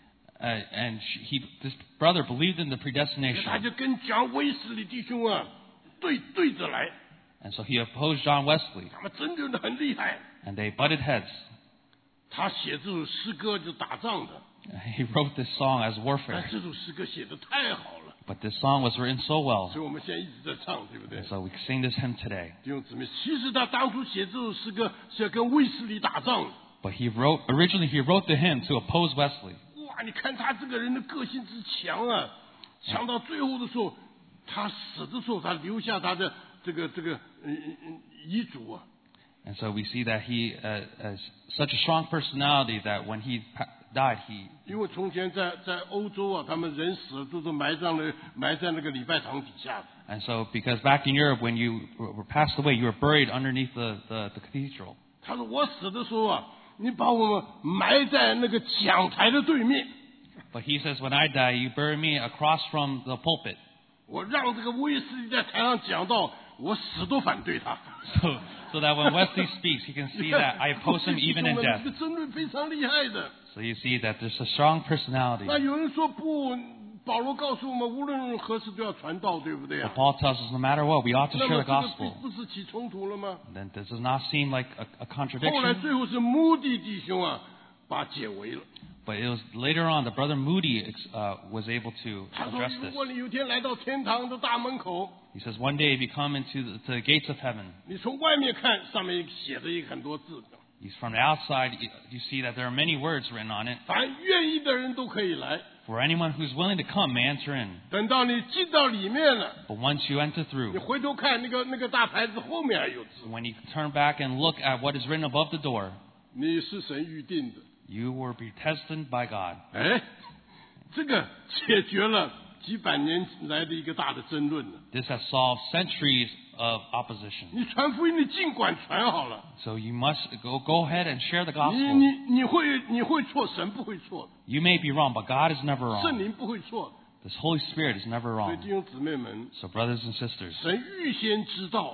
And this brother believed in the 他 predestination. 就跟讲威斯理弟兄啊对着来， And so he opposed John Wesley. 他们争论的很厉害。 And they butted heads. 他写这首诗歌就打仗的， He wrote this song as 但 warfare. 这首诗歌写的太好了， But this song was written so well. 所以我们现在一直在唱，对不对？ So we sing this hymn today. 弟兄姊妹，其实他当初写这首诗歌是要跟卫斯理打仗。 But originally he wrote the hymn to oppose Wesley. 哇，你看他这个人的个性之强啊，强到最后的时候，他死的时候，他留下他的这个遗嘱啊。 And so we see that he has such a strong personality that when he died, he 因为从前在欧洲啊，他们人死了都是埋在那个礼拜堂底下的。 and so because back in Europe when you were passed away, you were buried underneath the cathedral. 他说我死的时候啊，你把我们埋在那个讲台的对面， But he says, when I die, you bury me across from the pulpit. 我让这个威斯理在台上讲到，我死都反对他。 So that when Wesley speaks, he can see that I oppose him even in 这 death. 个争论非常厉害的。 So you see that there's a strong personality. 那有人说不，保罗告诉我们，无论何时都要传道，对不对 But 啊？ Paul tells us no matter what, we ought to 那 share 么 the 这个 gospel. 不是起冲突了吗？ Then this does not seem like a 后来 contradiction. 最后是穆迪弟兄啊，把解围了。 But it was later on that Brother Moody was able to 他说 address：“ 如 this. 果你有一天来到天堂的大门口， He says, one day if you come into the gates of heaven, 你从外面看，上面写着很多字， he's from the outside, you see that there are many words written on it. 凡愿意的人都可以来。 For anyone who's willing to come may enter in. 等到你进到里面了， But once you enter 你 through, 回头看那个大牌子后面还有字， when you turn back and look at what is written above the door, 你是神预定的。 you were predestined by God. 哎，这个解决了几百年来的一个大的争论了。 This has solved centuries of opposition. 你传福音，你尽管传好了。 So you must go ahead and share the 你 gospel. 你会错，神不会错 You may be wrong, but God is never 的，圣 wrong. 灵不会错的。 This Holy Spirit is never 所以 wrong. 弟兄姊妹们， So brothers and sisters, 神预先知道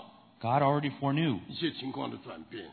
God already foreknew 一些情况的转变，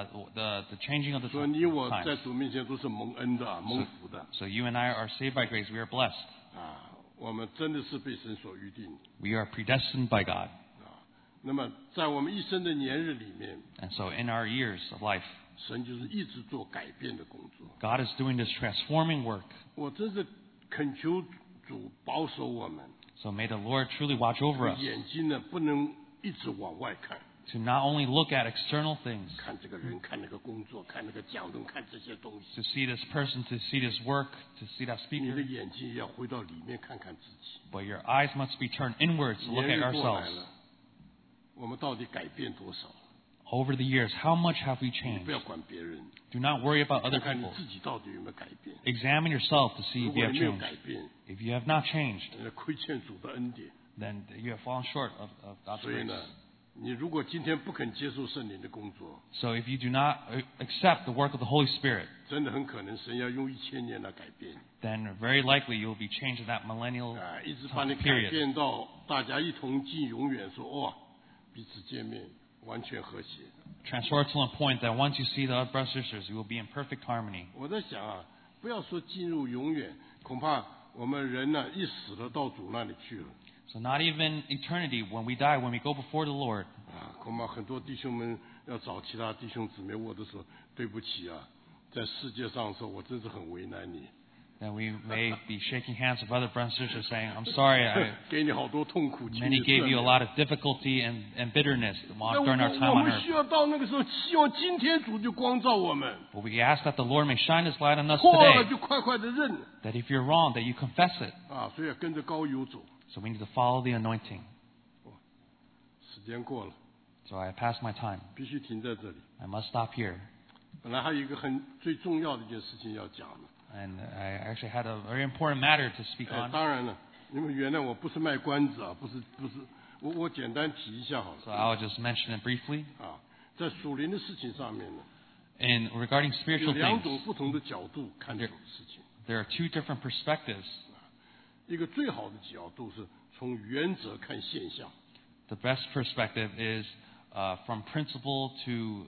the changing of the 所以你我在 times. 主面前都是蒙恩的、蒙福的 So you and I are saved by grace. We are blessed. 啊！我们真的是被神所预定 We are predestined by God. 啊。那么在我们一生的年日里面， And so in our years of life, 神就是一直做改变的工作。 God is doing this transforming work. 我真是恳求主保守我们， So may the Lord truly watch over us 眼睛呢不能一直往外看， to not only look at external things, 看这个人，看那个工作，看那个讲论，看这些东西。 to see this person, to see this work, to see that 你的 speaker, 眼睛也要回到里面看看自己。 but your eyes must be turned inwards to look 年 at 日过来 ourselves. 了，我们到底改变多少？ Over the years, how much have we 你 changed? 不要管别人， Do not worry about 看 other 看你 people. 自己到底有没有改变。 Examine yourself to see 如 if you 果 have 你没有 changed. 改变， If you have not changed, 亏欠主的恩典。 then you have fallen short of God's 所以 grace. 呢，你如果今天不肯接受圣灵的工作， So if you do not accept the work of the Holy Spirit, 真的很可能神要用1000年来改变你 then very likely you will be changed in that millennial 啊，一直把你改 period. 变到大家一同进永远，说哇，彼此见面完全和谐。 Transfer to a point that once you see the other brothers and sisters, you will be in perfect harmony. 我在想啊，不要说进入永远，恐怕我们人呢一死了到主那里去了 So not even eternity, when we die, when we go before the Lord, 啊，恐怕很多弟兄们要找其他弟兄姊妹握的时候，对不起啊，在世界上的时候，我真是很为难你， then we may be shaking hands with other brothers and sisters saying, I'm sorry, 给你好多痛苦，请 many 你 gave 赦 you a 免 lot of difficulty and bitterness 那 during our time 我 on 们 earth. 需要到那个时候，希望今天主就光照我们， But we ask that the Lord may shine His light on us 错了 today, 就快快的认 that if you're wrong, that you confess it. 啊，所以要跟着高油走。 So we need to follow the anointing. 时间过了， So I passed my time. 必须停在这里。 I must stop here. 本来还有一个最重要的一件事情要讲的。 And I actually had a very important matter to speak 哎， on. 当然了，你们原谅我不是卖关子啊，不是，我简单提一下好 So 了 I'll just mention it briefly. 啊，在属灵的事情上面呢， And regarding 有 spiritual 2种 things, 不同的角度看这种事情。 there are two different perspectives. 一个最好的角度是从原则看现象， The best perspective is from principle to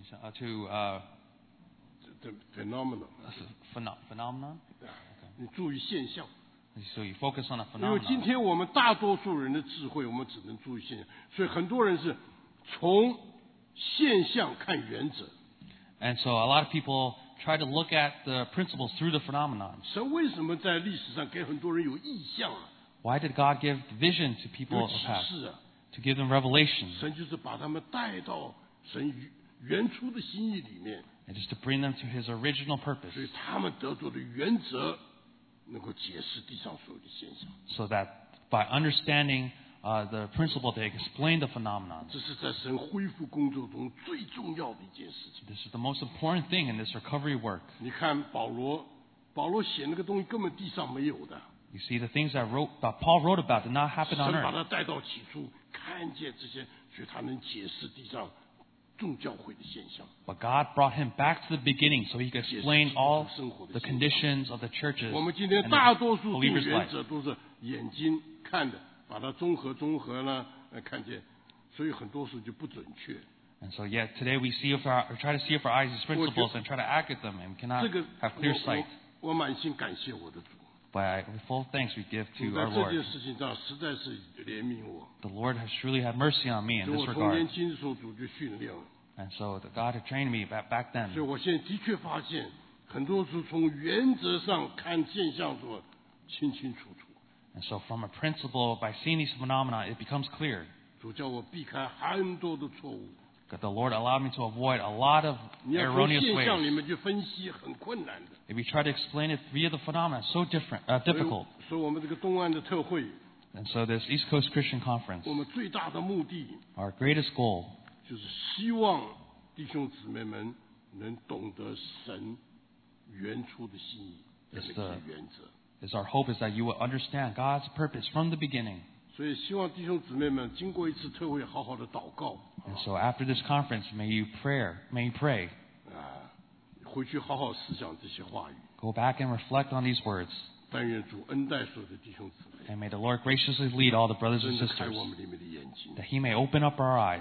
这 phenomenon， phenomenon. 你注意现象。 So you focus on a 因为今 phenomenon. 天我们大多数人的智慧，我们只能注意现象，所以很多人是从现象看原则。 And so a lot of people try to look at the principles through the phenomenons. 神为什么在历史上给很多人有意象啊， Why did God give vision to 有 people of 启 past? 示啊？ To give them revelation. 神就是把他们带到神原初的心意里面， It is to bring them to His original purpose, 所以他们得着的原则能够解释地上所有的现象。 so that by understanding the principle, they explain the phenomenons. 这是在神恢复工作中最重要的一件事情。 This is the most important thing in this recovery work. 你看保罗写那个东西根本地上没有的， You see, the things that Paul wrote about did not happen 神 on 把 earth. 他带到起初，看见这些，所以他能解释地上众教会的现象。 But God brought him back to the beginning so he could explain all the conditions of the churches 我们今天 and 大 the 多数做 believer's 原 life. 则都是眼睛看的，把它综合了，看见，所以很多时候就不准确。 And so yet today we try to see with our eyes these principles and try to act at them and cannot 这个 have clear sight. 我满心感谢我的主， But with full thanks we give 主 to 在 our 这 Lord. 件事情上实在是怜悯我。 The Lord has truly had mercy on me in 所以 this 我从年 regard. 轻的时候主就训练了， And so God had trained me back 所以 then. 我现在的确发现，很多时候从原则上看现象说清清楚楚。 And so from a principle, by seeing these phenomena, it becomes clear. 主叫我避开很多的错误。 That the Lord allowed me to avoid a lot of 你要从 erroneous 现象里 ways. 面去分析，很困难的。 If we try to explain it via the phenomena, it's so difficult. 所以我们这个东岸的特会， And so this East Coast Christian Conference, 我们最大的目的 our greatest goal 就是希望弟兄姊妹们能懂得神原初的心意的那些原则。 is our hope is that you will understand God's purpose from the beginning. 所以希望弟兄姊妹们经过一次特会，好好的祷告 And so after this conference, may you pray, 啊，回去好好思想这些话语。 go back and reflect on these words. 但愿主恩待所有的弟兄姊妹， And may the Lord graciously lead all the brothers 真 and 的开 sisters, 我们里面的眼睛 that He may open up our eyes, 啊，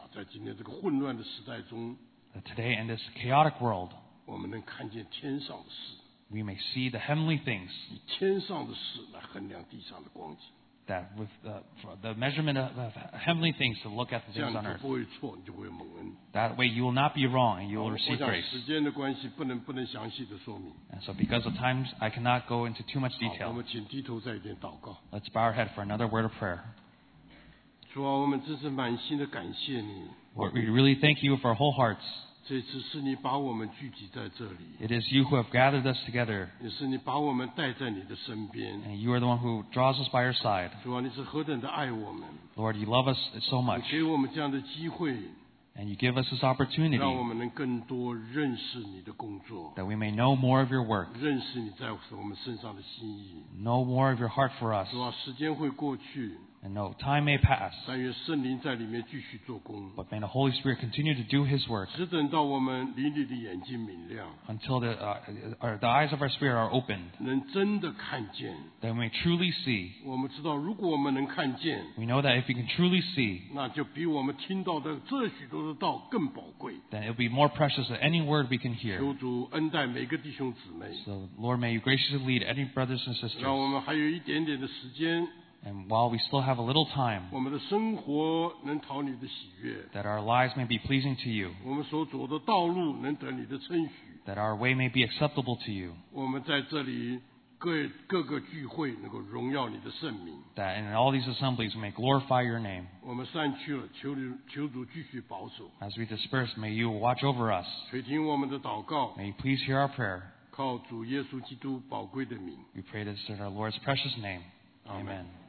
在今天这个混乱的时代中， that today in this chaotic world, 我们能看见天上的事， we may see the heavenly things, 以天上的事来衡量地上的光景。 that with the measurement of heavenly things to look at the 这样 things 你 on 就 earth. 不会错，你就会蒙恩。 That way you will not be wrong and you 我 will receive 想 grace. 时间的关系，不能详细的说明。 And so because of times, I cannot go into too much 好，我 detail. 们请低头再一点祷告。 Let's bow our head for another word of prayer. 主啊，我们真是满心的感谢你。 Lord, we really thank you with our whole hearts. 这次是你把我们聚集在这里， It is you who have gathered us together, 也是你把我们带在你的身边。 and you are the one who draws us by your side. 主啊，你是何等的爱我们， Lord, you love us so 你 much, 给我们这样的机会， and you give us this 让我 opportunity 们能更多认识你的工作， that we may know more of your work, 认识你在我们身上的心意。 know more of your heart for us, 主啊，时间会过去， and know time may pass, 但愿圣灵在里面继续做工， but may the Holy Spirit continue to do his work 只等到我们灵里的眼睛明亮， until the eyes of our spirit are opened, 能真的看见。 that we may truly see. 我们知道，如果我们能看见， We know that if we can truly see, 那就比我们听到的这许多的道更宝贵。 then it will be more precious than any word we can hear. 求主恩待每个弟兄姊妹， So, Lord, may you graciously lead any brothers and 让我 sisters. 们还有一点点的时间， And while we still have a little time, 我们的生活能讨你的喜悦， that our lives may be pleasing to you, 我们所走的道路能得你的称许。 that our way may be acceptable to you, 我们在这里各个聚会能够荣耀你的圣名。 that in all these assemblies we may glorify your name. 我们散去了，求主继续保守， As we disperse, may you watch over us. 垂听我们的祷告， May you please hear our prayer. 靠主耶稣基督宝贵的名。 We pray this in our Lord's precious name. Amen. Amen.